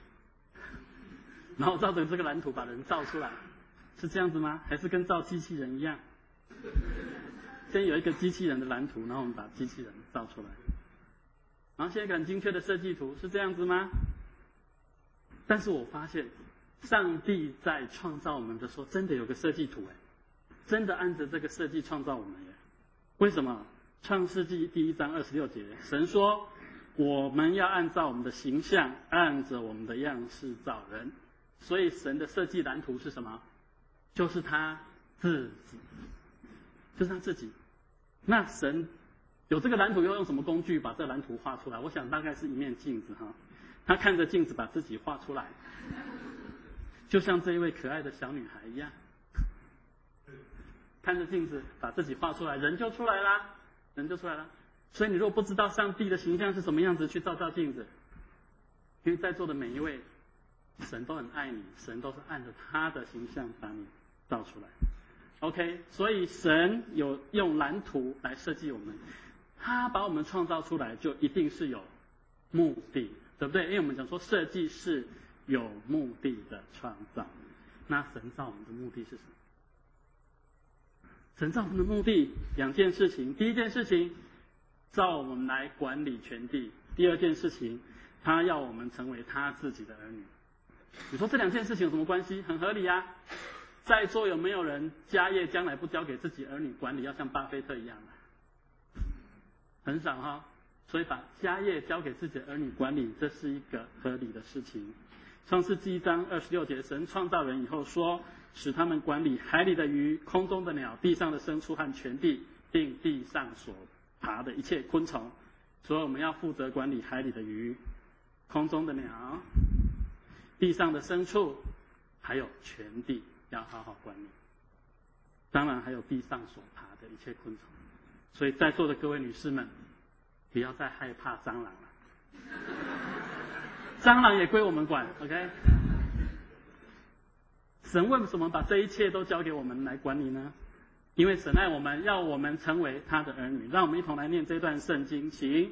然后照着这个蓝图把人造出来，是这样子吗？还是跟造机器人一样？先有一个机器人的蓝图，然后我们把机器人造出来，然后现在一个很精确的设计图，是这样子吗？但是我发现上帝在创造我们的时候，真的有个设计图哎，真的按着这个设计创造我们耶。为什么？创世纪第一章二十六节，神说我们要按照我们的形象，按着我们的样式造人。所以神的设计蓝图是什么？就是他自己，就是他自己。那神有这个蓝图，要用什么工具把这蓝图画出来？我想大概是一面镜子哈，他看着镜子把自己画出来。就像这一位可爱的小女孩一样，看着镜子把自己画出来，人就出来啦，人就出来啦。所以你如果不知道上帝的形象是什么样子，去照照镜子，因为在座的每一位，神都很爱你，神都是按着他的形象把你造出来。OK， 所以神有用蓝图来设计我们，他把我们创造出来，就一定是有目的，对不对？因为我们讲说设计是有目的的创造，那神造我们的目的是什么？神造我们的目的两件事情，第一件事情，造我们来管理全地；第二件事情，他要我们成为他自己的儿女。你说这两件事情有什么关系？很合理啊！在座有没有人家业将来不交给自己儿女管理，要像巴菲特一样的？很少哈。所以把家业交给自己的儿女管理，这是一个合理的事情。创世纪一章二十六节，神创造人以后说，使他们管理海里的鱼、空中的鸟、地上的牲畜和全地，并地上所爬的一切昆虫。所以我们要负责管理海里的鱼、空中的鸟、地上的牲畜，还有全地要好好管理。当然还有地上所爬的一切昆虫。所以在座的各位女士们，不要再害怕蟑螂了。 蟑螂也归我们管 ，OK？ 神为什么把这一切都交给我们来管理呢？因为神爱我们，要我们成为他的儿女。让我们一同来念这段圣经，请。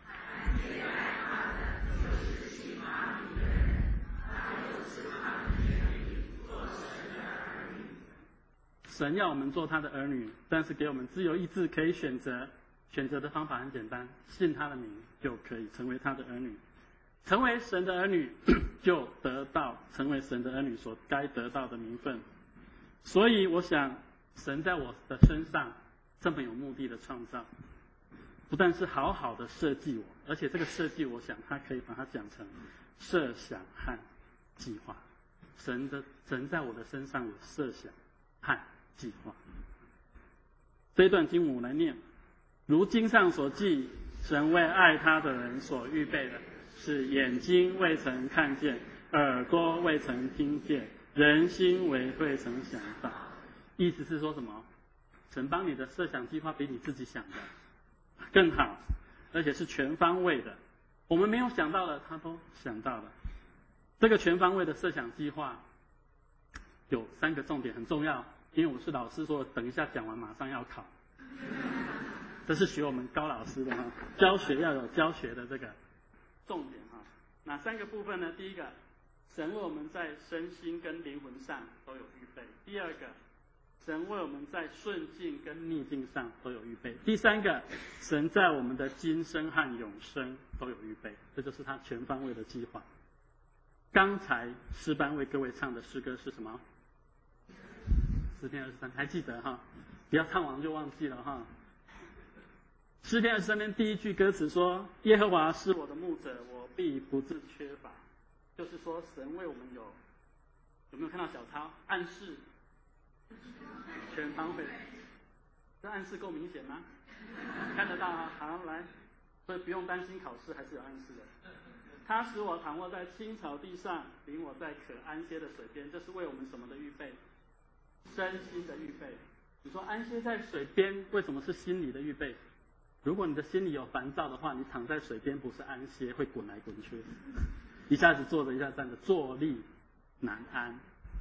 神要我们做他的儿女，但是给我们自由意志，可以选择。选择的方法很简单，信他的名就可以成为他的儿女。成为神的儿女，就得到成为神的儿女所该得到的名分。所以我想，神在我的身上这么有目的的创造，不但是好好的设计我，而且这个设计，我想他可以把它讲成设想和计划。神的神在我的身上有设想和计划。这一段经文我来念。如经上所记，神为爱他的人所预备的，是眼睛未曾看见，耳朵未曾听见，人心为未曾想到。意思是说什么？神帮你的设想计划比你自己想的更好，而且是全方位的。我们没有想到的，他都想到了。这个全方位的设想计划有三个重点，很重要。因为我是老师，说等一下讲完马上要考。这是学我们高老师的哈，教学要有教学的这个重点哈。哪三个部分呢？第一个，神为我们在身心跟灵魂上都有预备；第二个，神为我们在顺境跟逆境上都有预备；第三个，神在我们的今生和永生都有预备。这就是他全方位的计划。刚才诗班为各位唱的诗歌是什么？诗篇二十三，还记得哈？不要唱完就忘记了哈。诗篇二十三篇第一句歌词说：“耶和华是我的牧者，我必不致缺乏。”就是说，神为我们有有没有看到小抄暗示？全方位，这暗示够明显吗？看得到啊，好来，所以不用担心考试，还是有暗示的。他使我躺卧在青草地上，领我在可安歇的水边，这是为我们什么的预备？身心的预备。你说安歇在水边，为什么是心理的预备？如果你的心里有烦躁的话，你躺在水边不是安歇，会滚来滚去，一下子坐着，一下子站着，坐立难安。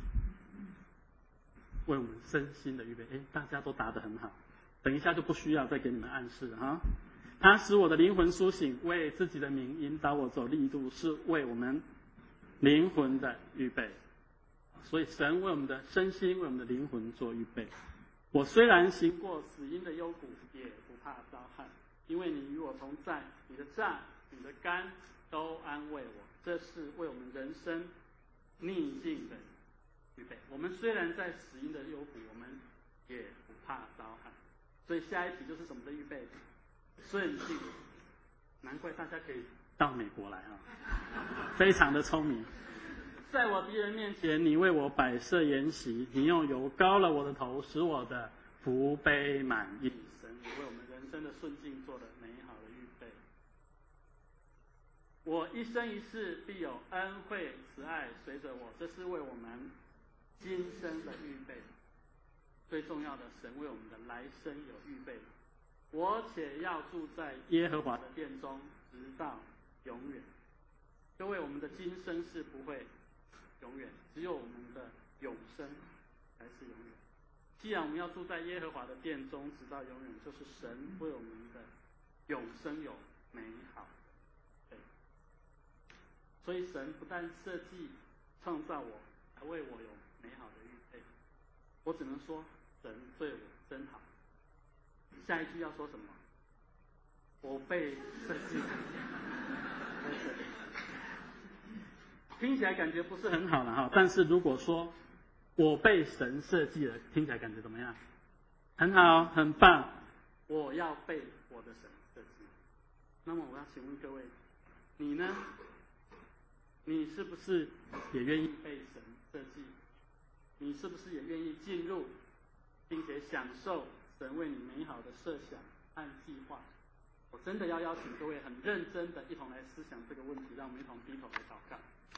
为我们身心的预备，哎，大家都答得很好。等一下就不需要再给你们暗示了哈。他使我的灵魂苏醒，为自己的名引导我走力路，是为我们灵魂的预备。所以神为我们的身心，为我们的灵魂做预备。我虽然行过死荫的幽谷，也不怕遭害，因为你与我同在，你的杖、你的竿都安慰我。这是为我们人生逆境的预备。我们虽然在死荫的幽谷，我们也不怕遭害。所以下一题就是什么的预备？顺境。难怪大家可以到美国来啊，非常的聪明。在我敌人面前，你为我摆设筵席，你用油膏了我的头，使我的福杯满溢。神也为我们人生的顺境做了美好的预备。我一生一世必有恩惠慈爱随着我，这是为我们今生的预备。最重要的，神为我们的来生有预备。我且要住在耶和华的殿中，直到永远。各位，我们的今生是不会永远，只有我们的永生才是永远。既然我们要住在耶和华的殿中，直到永远，就是神为我们的永生有美好的对。所以神不但设计创造我，还为我有美好的预备。我只能说，神对我真好。下一句要说什么？我被设计。听起来感觉不是很好了哈，但是如果说我被神设计了，听起来感觉怎么样？很好，很棒。我要被我的神设计。那么我要请问各位，你呢？你是不是也愿意被神设计？你是不是也愿意进入，并且享受神为你美好的设想和计划？我真的要邀请各位很认真的一同来思想这个问题，让我们一同低头来祷告。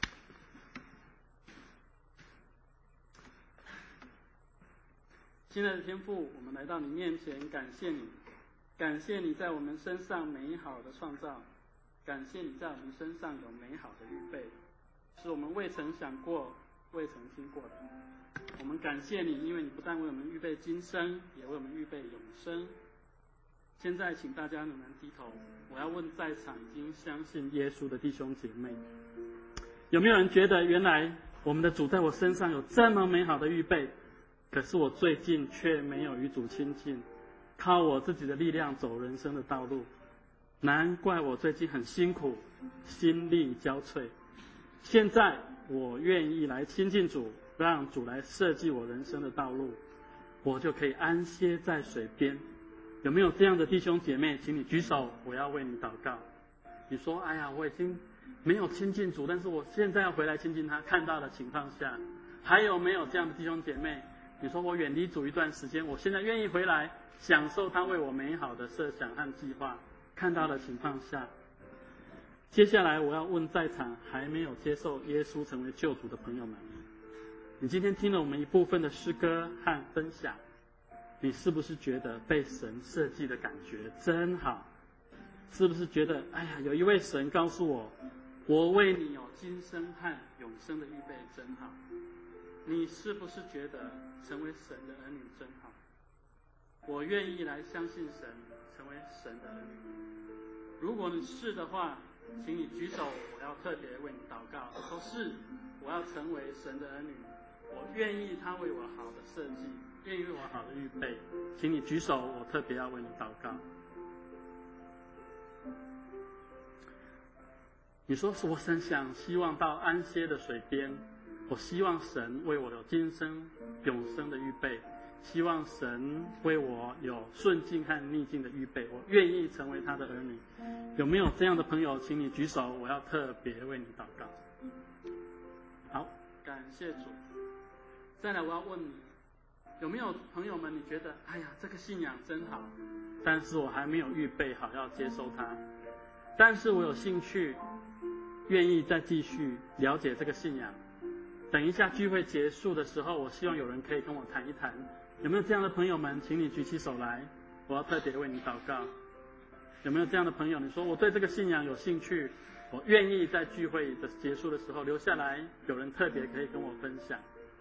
亲爱的天父，我们来到你面前，感谢你，感谢你在我们身上美好的创造， 感谢你在我们身上有美好的预备，是我们未曾想过、未曾听过的。我们感谢你，因为你不但为我们预备今生，也为我们预备永生。现在请大家能能低头，我要问在场已经相信耶稣的弟兄姐妹，有没有人觉得原来我们的主在我身上有这么美好的预备，可是我最近却没有与主亲近，靠我自己的力量走人生的道路，难怪我最近很辛苦，心力交瘁。现在我愿意来亲近主，让主来设计我人生的道路，我就可以安歇在水边。有没有这样的弟兄姐妹？请你举手，我要为你祷告。你说，哎呀，我已经没有亲近主，但是我现在要回来亲近他，看到的情况下，还有没有这样的弟兄姐妹？你说我远离主一段时间，我现在愿意回来享受他为我美好的设想和计划，看到的情况下。接下来我要问在场还没有接受耶稣成为救主的朋友们，你今天听了我们一部分的诗歌和分享，你是不是觉得被神设计的感觉真好？是不是觉得，哎呀，有一位神告诉我，我为你有今生和永生的预备真好？你是不是觉得成为神的儿女真好？我愿意来相信神，成为神的儿女。如果你是的话，请你举手，我要特别为你祷告。说是，我要成为神的儿女，我愿意他为我好的设计，愿意为我好的预备。请你举手，我特别要为你祷告。你说是我很想希望到安歇的水边，我希望神为我有今生永生的预备，希望神为我有顺境和逆境的预备，我愿意成为他的儿女。有没有这样的朋友？请你举手，我要特别为你祷告。好，感谢主。再来，我要问你，有没有朋友们，你觉得，哎呀，这个信仰真好，但是我还没有预备好要接受它，但是我有兴趣，愿意再继续了解这个信仰。等一下聚会结束的时候，我希望有人可以跟我谈一谈。有没有这样的朋友们？请你举起手来，我要特别为你祷告。有没有这样的朋友？你说我对这个信仰有兴趣，我愿意在聚会的结束的时候留下来，有人特别可以跟我分享。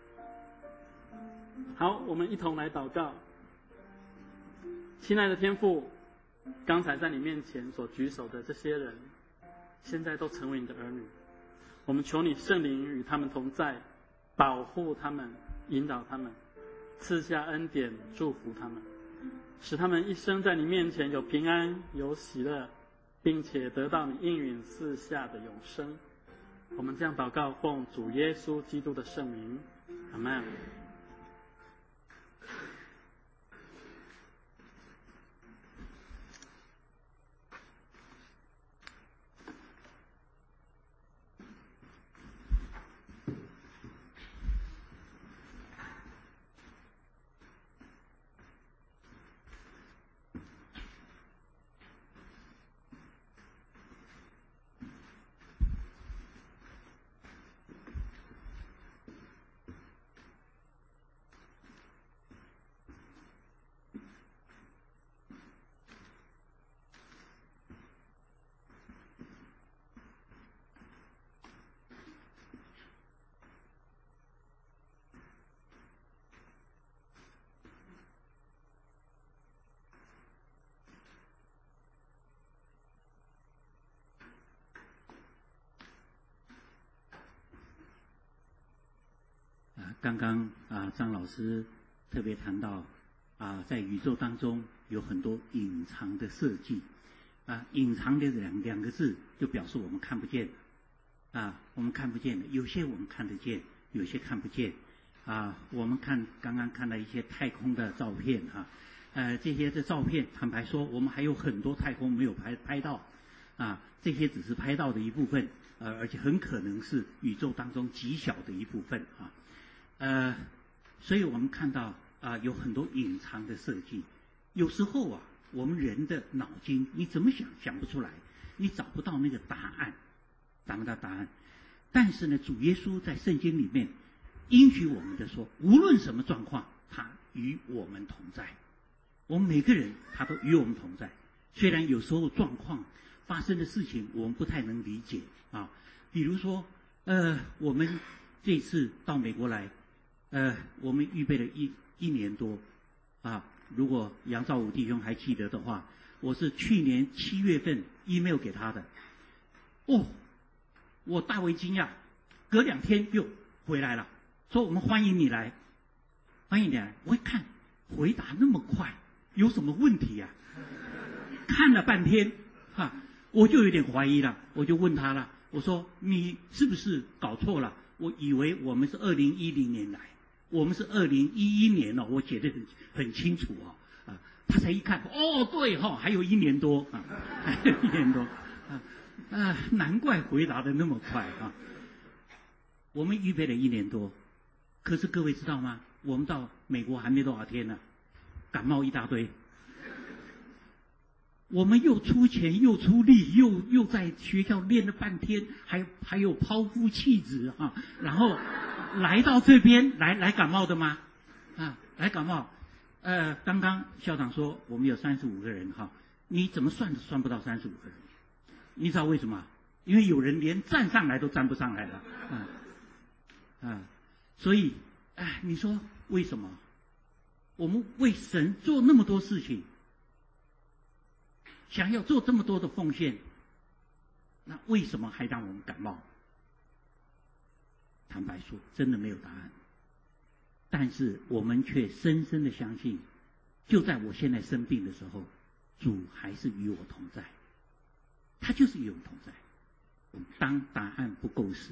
好，我们一同来祷告。亲爱的天父，刚才在你面前所举手的这些人，现在都成为你的儿女。我们求你圣灵与他们同在，保护他们，引导他们，赐下恩典，祝福他们，使他们一生在你面前有平安，有喜乐，并且得到你应允赐下的永生。我们这样祷告，奉主耶稣基督的圣名，阿们。 刚刚啊，张老师特别谈到啊，在宇宙当中有很多隐藏的设计啊，隐藏的两两个字就表示我们看不见啊，我们看不见的，有些我们看得见，有些看不见啊。我们看刚刚看了一些太空的照片啊，呃，这些的照片，坦白说，我们还有很多太空没有拍拍到啊，这些只是拍到的一部分，呃，而且很可能是宇宙当中极小的一部分啊。呃，所以我们看到啊、呃，有很多隐藏的设计。有时候啊，我们人的脑筋你怎么想想不出来，你找不到那个答案，找不到答案。但是呢，主耶稣在圣经里面应许我们的说，无论什么状况，他与我们同在。我们每个人他都与我们同在。虽然有时候状况发生的事情我们不太能理解啊。比如说，呃，我们这次到美国来，呃，我们预备了一一年多啊。如果杨兆武弟兄还记得的话，我是去年七月份 email 给他的。哦，我大为惊讶，隔两天就回来了，说我们欢迎你来，欢迎你来。我一看回答那么快，有什么问题呀、啊？看了半天，哈、啊，我就有点怀疑了，我就问他了，我说你是不是搞错了？我以为我们是二零一零年来，我们是二零一一年哦，我写得很很清楚哦，啊，他才一看，哦，对哈、哦，还有一年多啊，还有一年多啊。啊，难怪回答的那么快啊！我们预备了一年多，可是各位知道吗？我们到美国还没多少天呢，感冒一大堆。我们又出钱又出力，又又在学校练了半天，还还有抛夫弃子啊，然后来到这边来来感冒的吗？啊，来感冒。呃，刚刚校长说我们有三十五个人哈，你怎么算都算不到三十五个人。你知道为什么？因为有人连站上来都站不上来了，啊啊！所以，哎，你说为什么？我们为神做那么多事情，想要做这么多的奉献，那为什么还让我们感冒？坦白说，真的没有答案。但是我们却深深的相信，就在我现在生病的时候，主还是与我同在。他就是与我们同在。当答案不够时，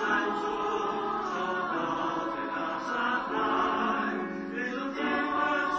这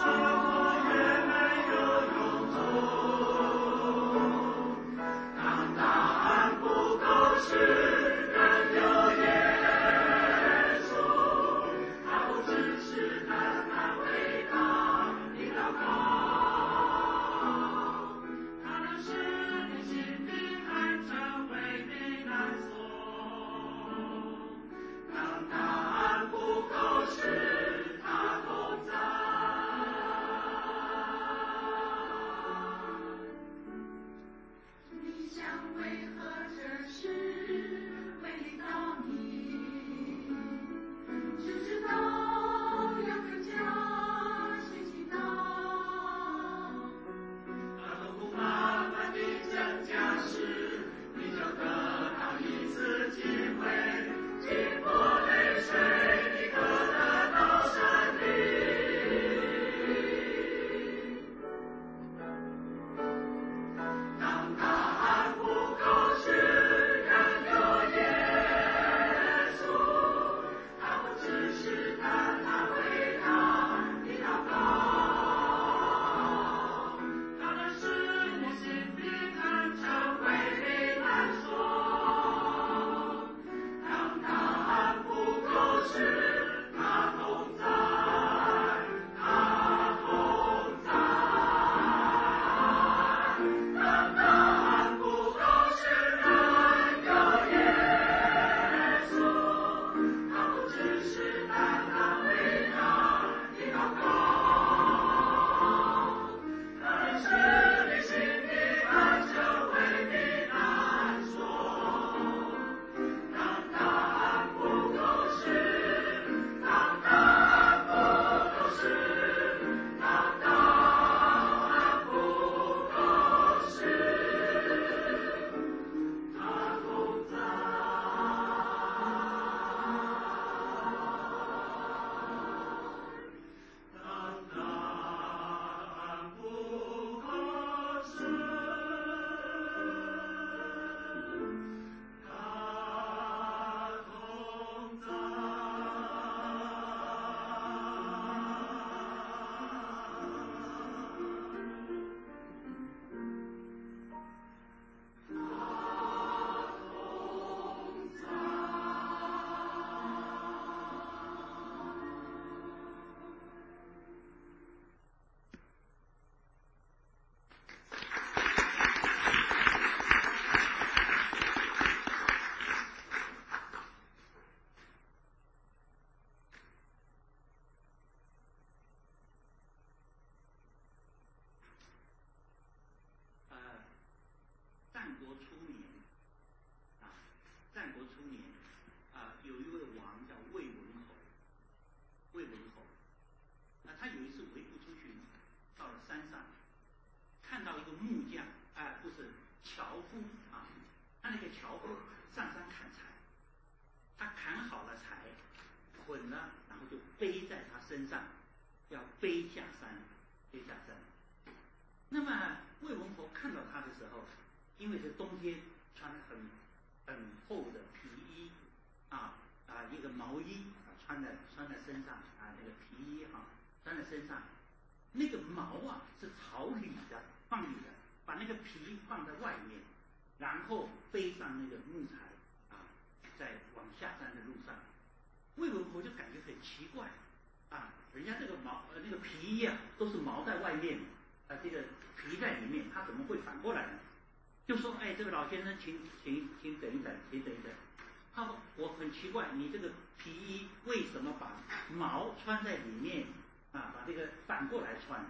就背在他身上，要背下山，背下山。那么魏文侯看到他的时候，因为是冬天，穿很很厚的皮衣啊啊一个毛衣啊穿在穿在身上啊那个皮衣啊穿在身上，那个毛啊是朝里的放里的，把那个皮放在外面，然后背上那个木材啊，在往下山的路上。魏文侯就感觉很奇怪啊，人家这个毛呃那个皮衣啊都是毛在外面啊，这个皮在里面，他怎么会反过来呢？就说哎，这个老先生，请请请等一等，请等一等。他说我很奇怪，你这个皮衣为什么把毛穿在里面啊？把这个反过来穿？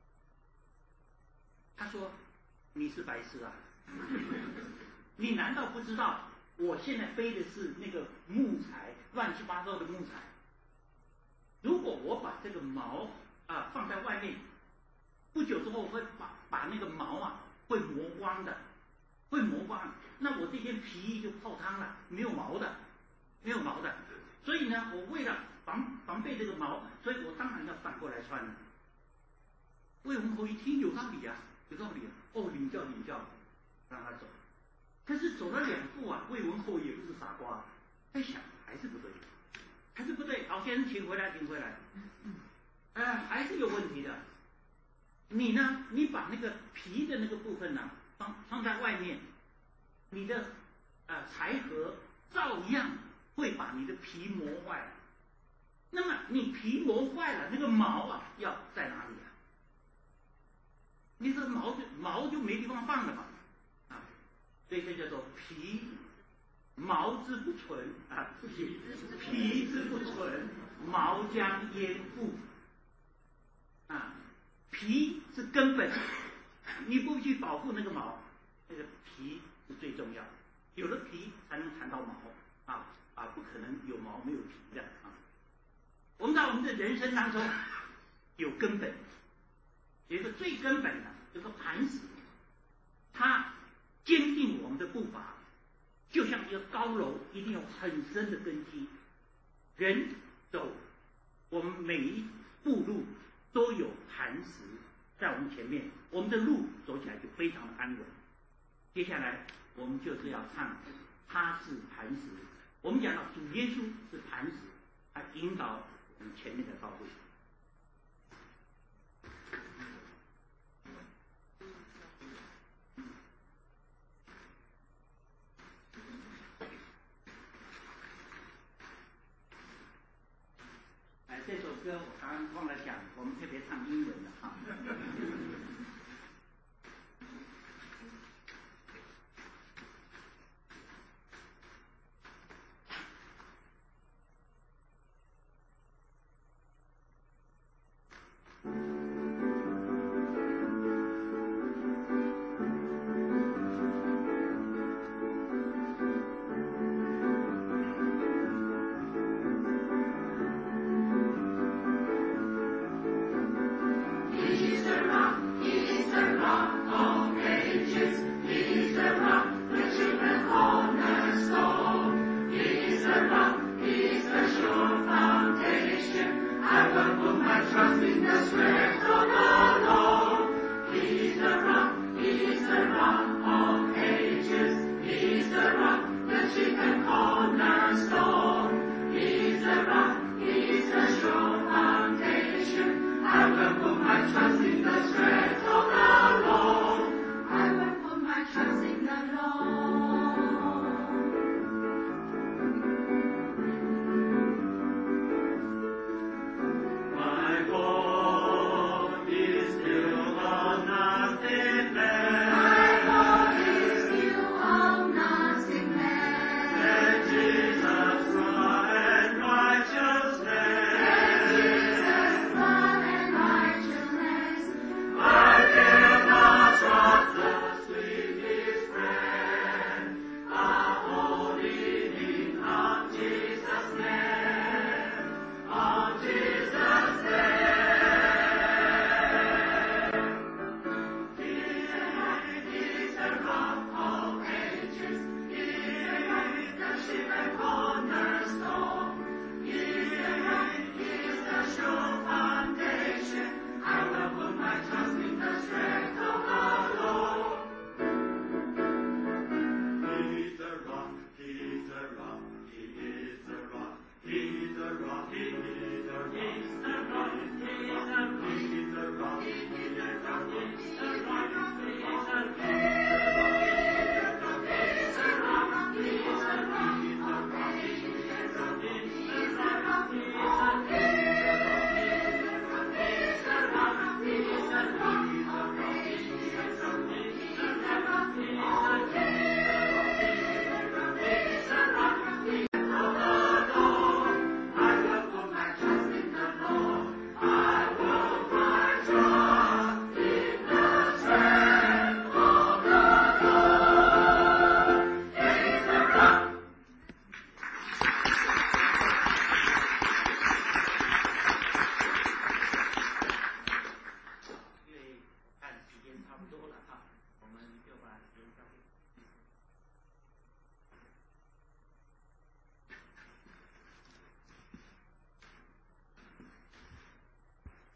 他说你是白痴啊！你难道不知道我现在背的是那个木材，乱七八糟的木材？如果我把这个毛啊放在外面，不久之后会把把那个毛啊会磨光的，会磨光。那我这件皮衣就泡汤了，没有毛的，没有毛的。所以呢，我为了防防备这个毛，所以我当然要反过来穿了。魏文侯一听有道理啊，有道理啊，哦，领教领教，让他走。可是走了两步啊，魏文侯也不是傻瓜，在想还是不对，还是不对。老先生，请回来，请回来。呃，还是有问题的。你呢？你把那个皮的那个部分呢，放放在外面，你的呃柴禾照样会把你的皮磨坏了。那么你皮磨坏了，那个毛啊要在哪里啊？你这毛就毛就没地方放了嘛，啊，所以这叫做皮毛之不存啊，皮皮之不存，毛将焉附啊。皮是根本，你不去保护那个毛，那个皮是最重要的。有了皮才能谈到毛啊啊，不可能有毛没有皮的啊。我们在我们的人生当中有根本，有一个最根本的，有个磐石，它坚定我们的步伐，就像一个高楼，一定有很深的根基。人走，我们每一步路都有磐石在我们前面，我们的路走起来就非常的安稳。接下来我们就是要唱他是磐石，我们讲到主耶稣是磐石，他引导我们前面的道路。哎，这首歌我刚刚忘了讲，我们特别唱英文的哈。 He's the rock.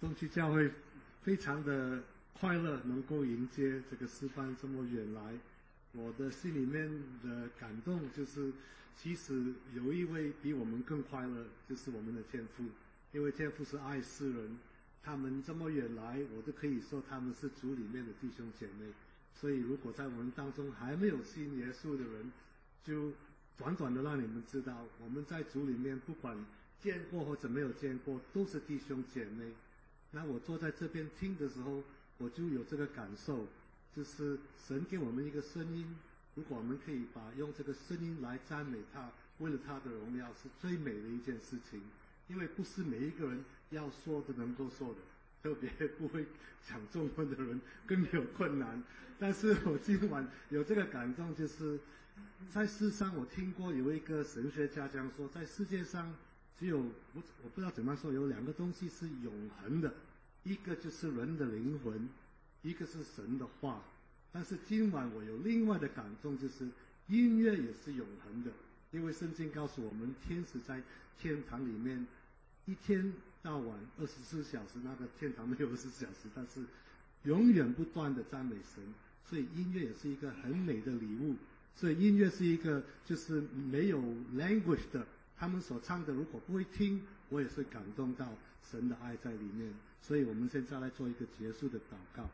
东区教会非常的快乐，能够迎接这个诗班这么远来。我的心里面的感动就是，其实有一位比我们更快乐，就是我们的天父。因为天父是爱世人，他们这么远来，我都可以说他们是主里面的弟兄姐妹。所以如果在我们当中还没有信耶稣的人，就短短的让你们知道，我们在主里面不管见过或者没有见过，都是弟兄姐妹。那我坐在这边听的时候，我就有这个感受，就是神给我们一个声音，如果我们可以把用这个声音来赞美他，为了他的荣耀，是最美的一件事情。因为不是每一个人要说的能够说的，特别不会讲中文的人更有困难。但是我今晚有这个感动，就是在世上我听过有一个神学家这样说，在世界上只有我我不知道怎么说，有两个东西是永恒的，一个就是人的灵魂，一个是神的话。但是今晚我有另外的感动，就是音乐也是永恒的，因为圣经告诉我们，天使在天堂里面一天到晚二十四小时，那个天堂没有二十四小时，但是永远不断的赞美神。所以音乐也是一个很美的礼物。所以音乐是一个就是没有 language 的，他们所唱的如果不会听，我也是感动到神的爱在里面。所以我们现在来做一个结束的祷告。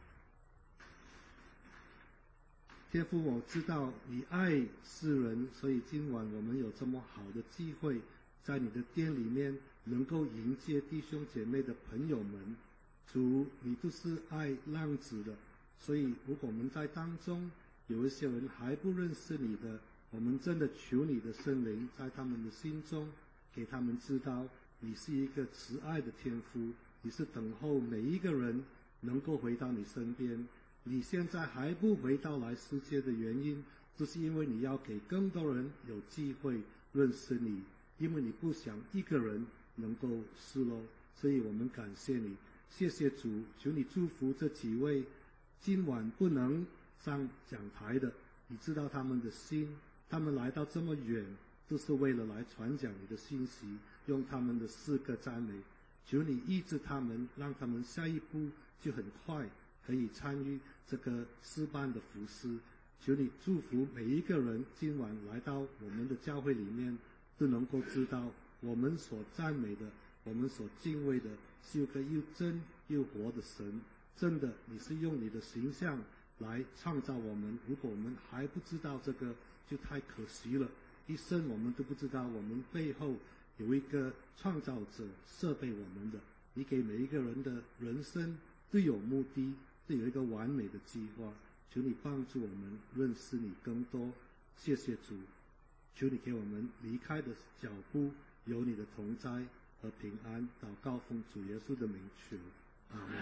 天父，我知道你爱世人，所以今晚我们有这么好的机会，在你的殿里面能够迎接弟兄姐妹的朋友们。主，你都是爱浪子的，所以如果我们在当中有一些人还不认识你的，我们真的求你的圣灵在他们的心中，给他们知道你是一个慈爱的天父，你是等候每一个人能够回到你身边。你现在还不回到来世界的原因，就是因为你要给更多人有机会认识你，因为你不想一个人能够失落。所以我们感谢你，谢谢主，求你祝福这几位今晚不能上讲台的，你知道他们的心，他们来到这么远，就是为了来传讲你的信息，用他们的四个赞美。求你医治他们，让他们下一步就很快可以参与这个诗班的服侍。求你祝福每一个人今晚来到我们的教会里面，都能够知道我们所赞美的，我们所敬畏的是一个又真又活的神。真的，你是用你的形象来创造我们，如果我们还不知道这个，就太可惜了。一生我们都不知道我们背后有一个创造者设备我们的。你给每一个人的人生都有目的，都有一个完美的计划。求你帮助我们认识你更多。谢谢主，求你给我们离开的脚步有你的同在和平安。祷告奉主耶稣的名求，阿门。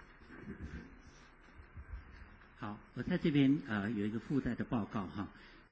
好，我在这边呃有一个附带的报告哈。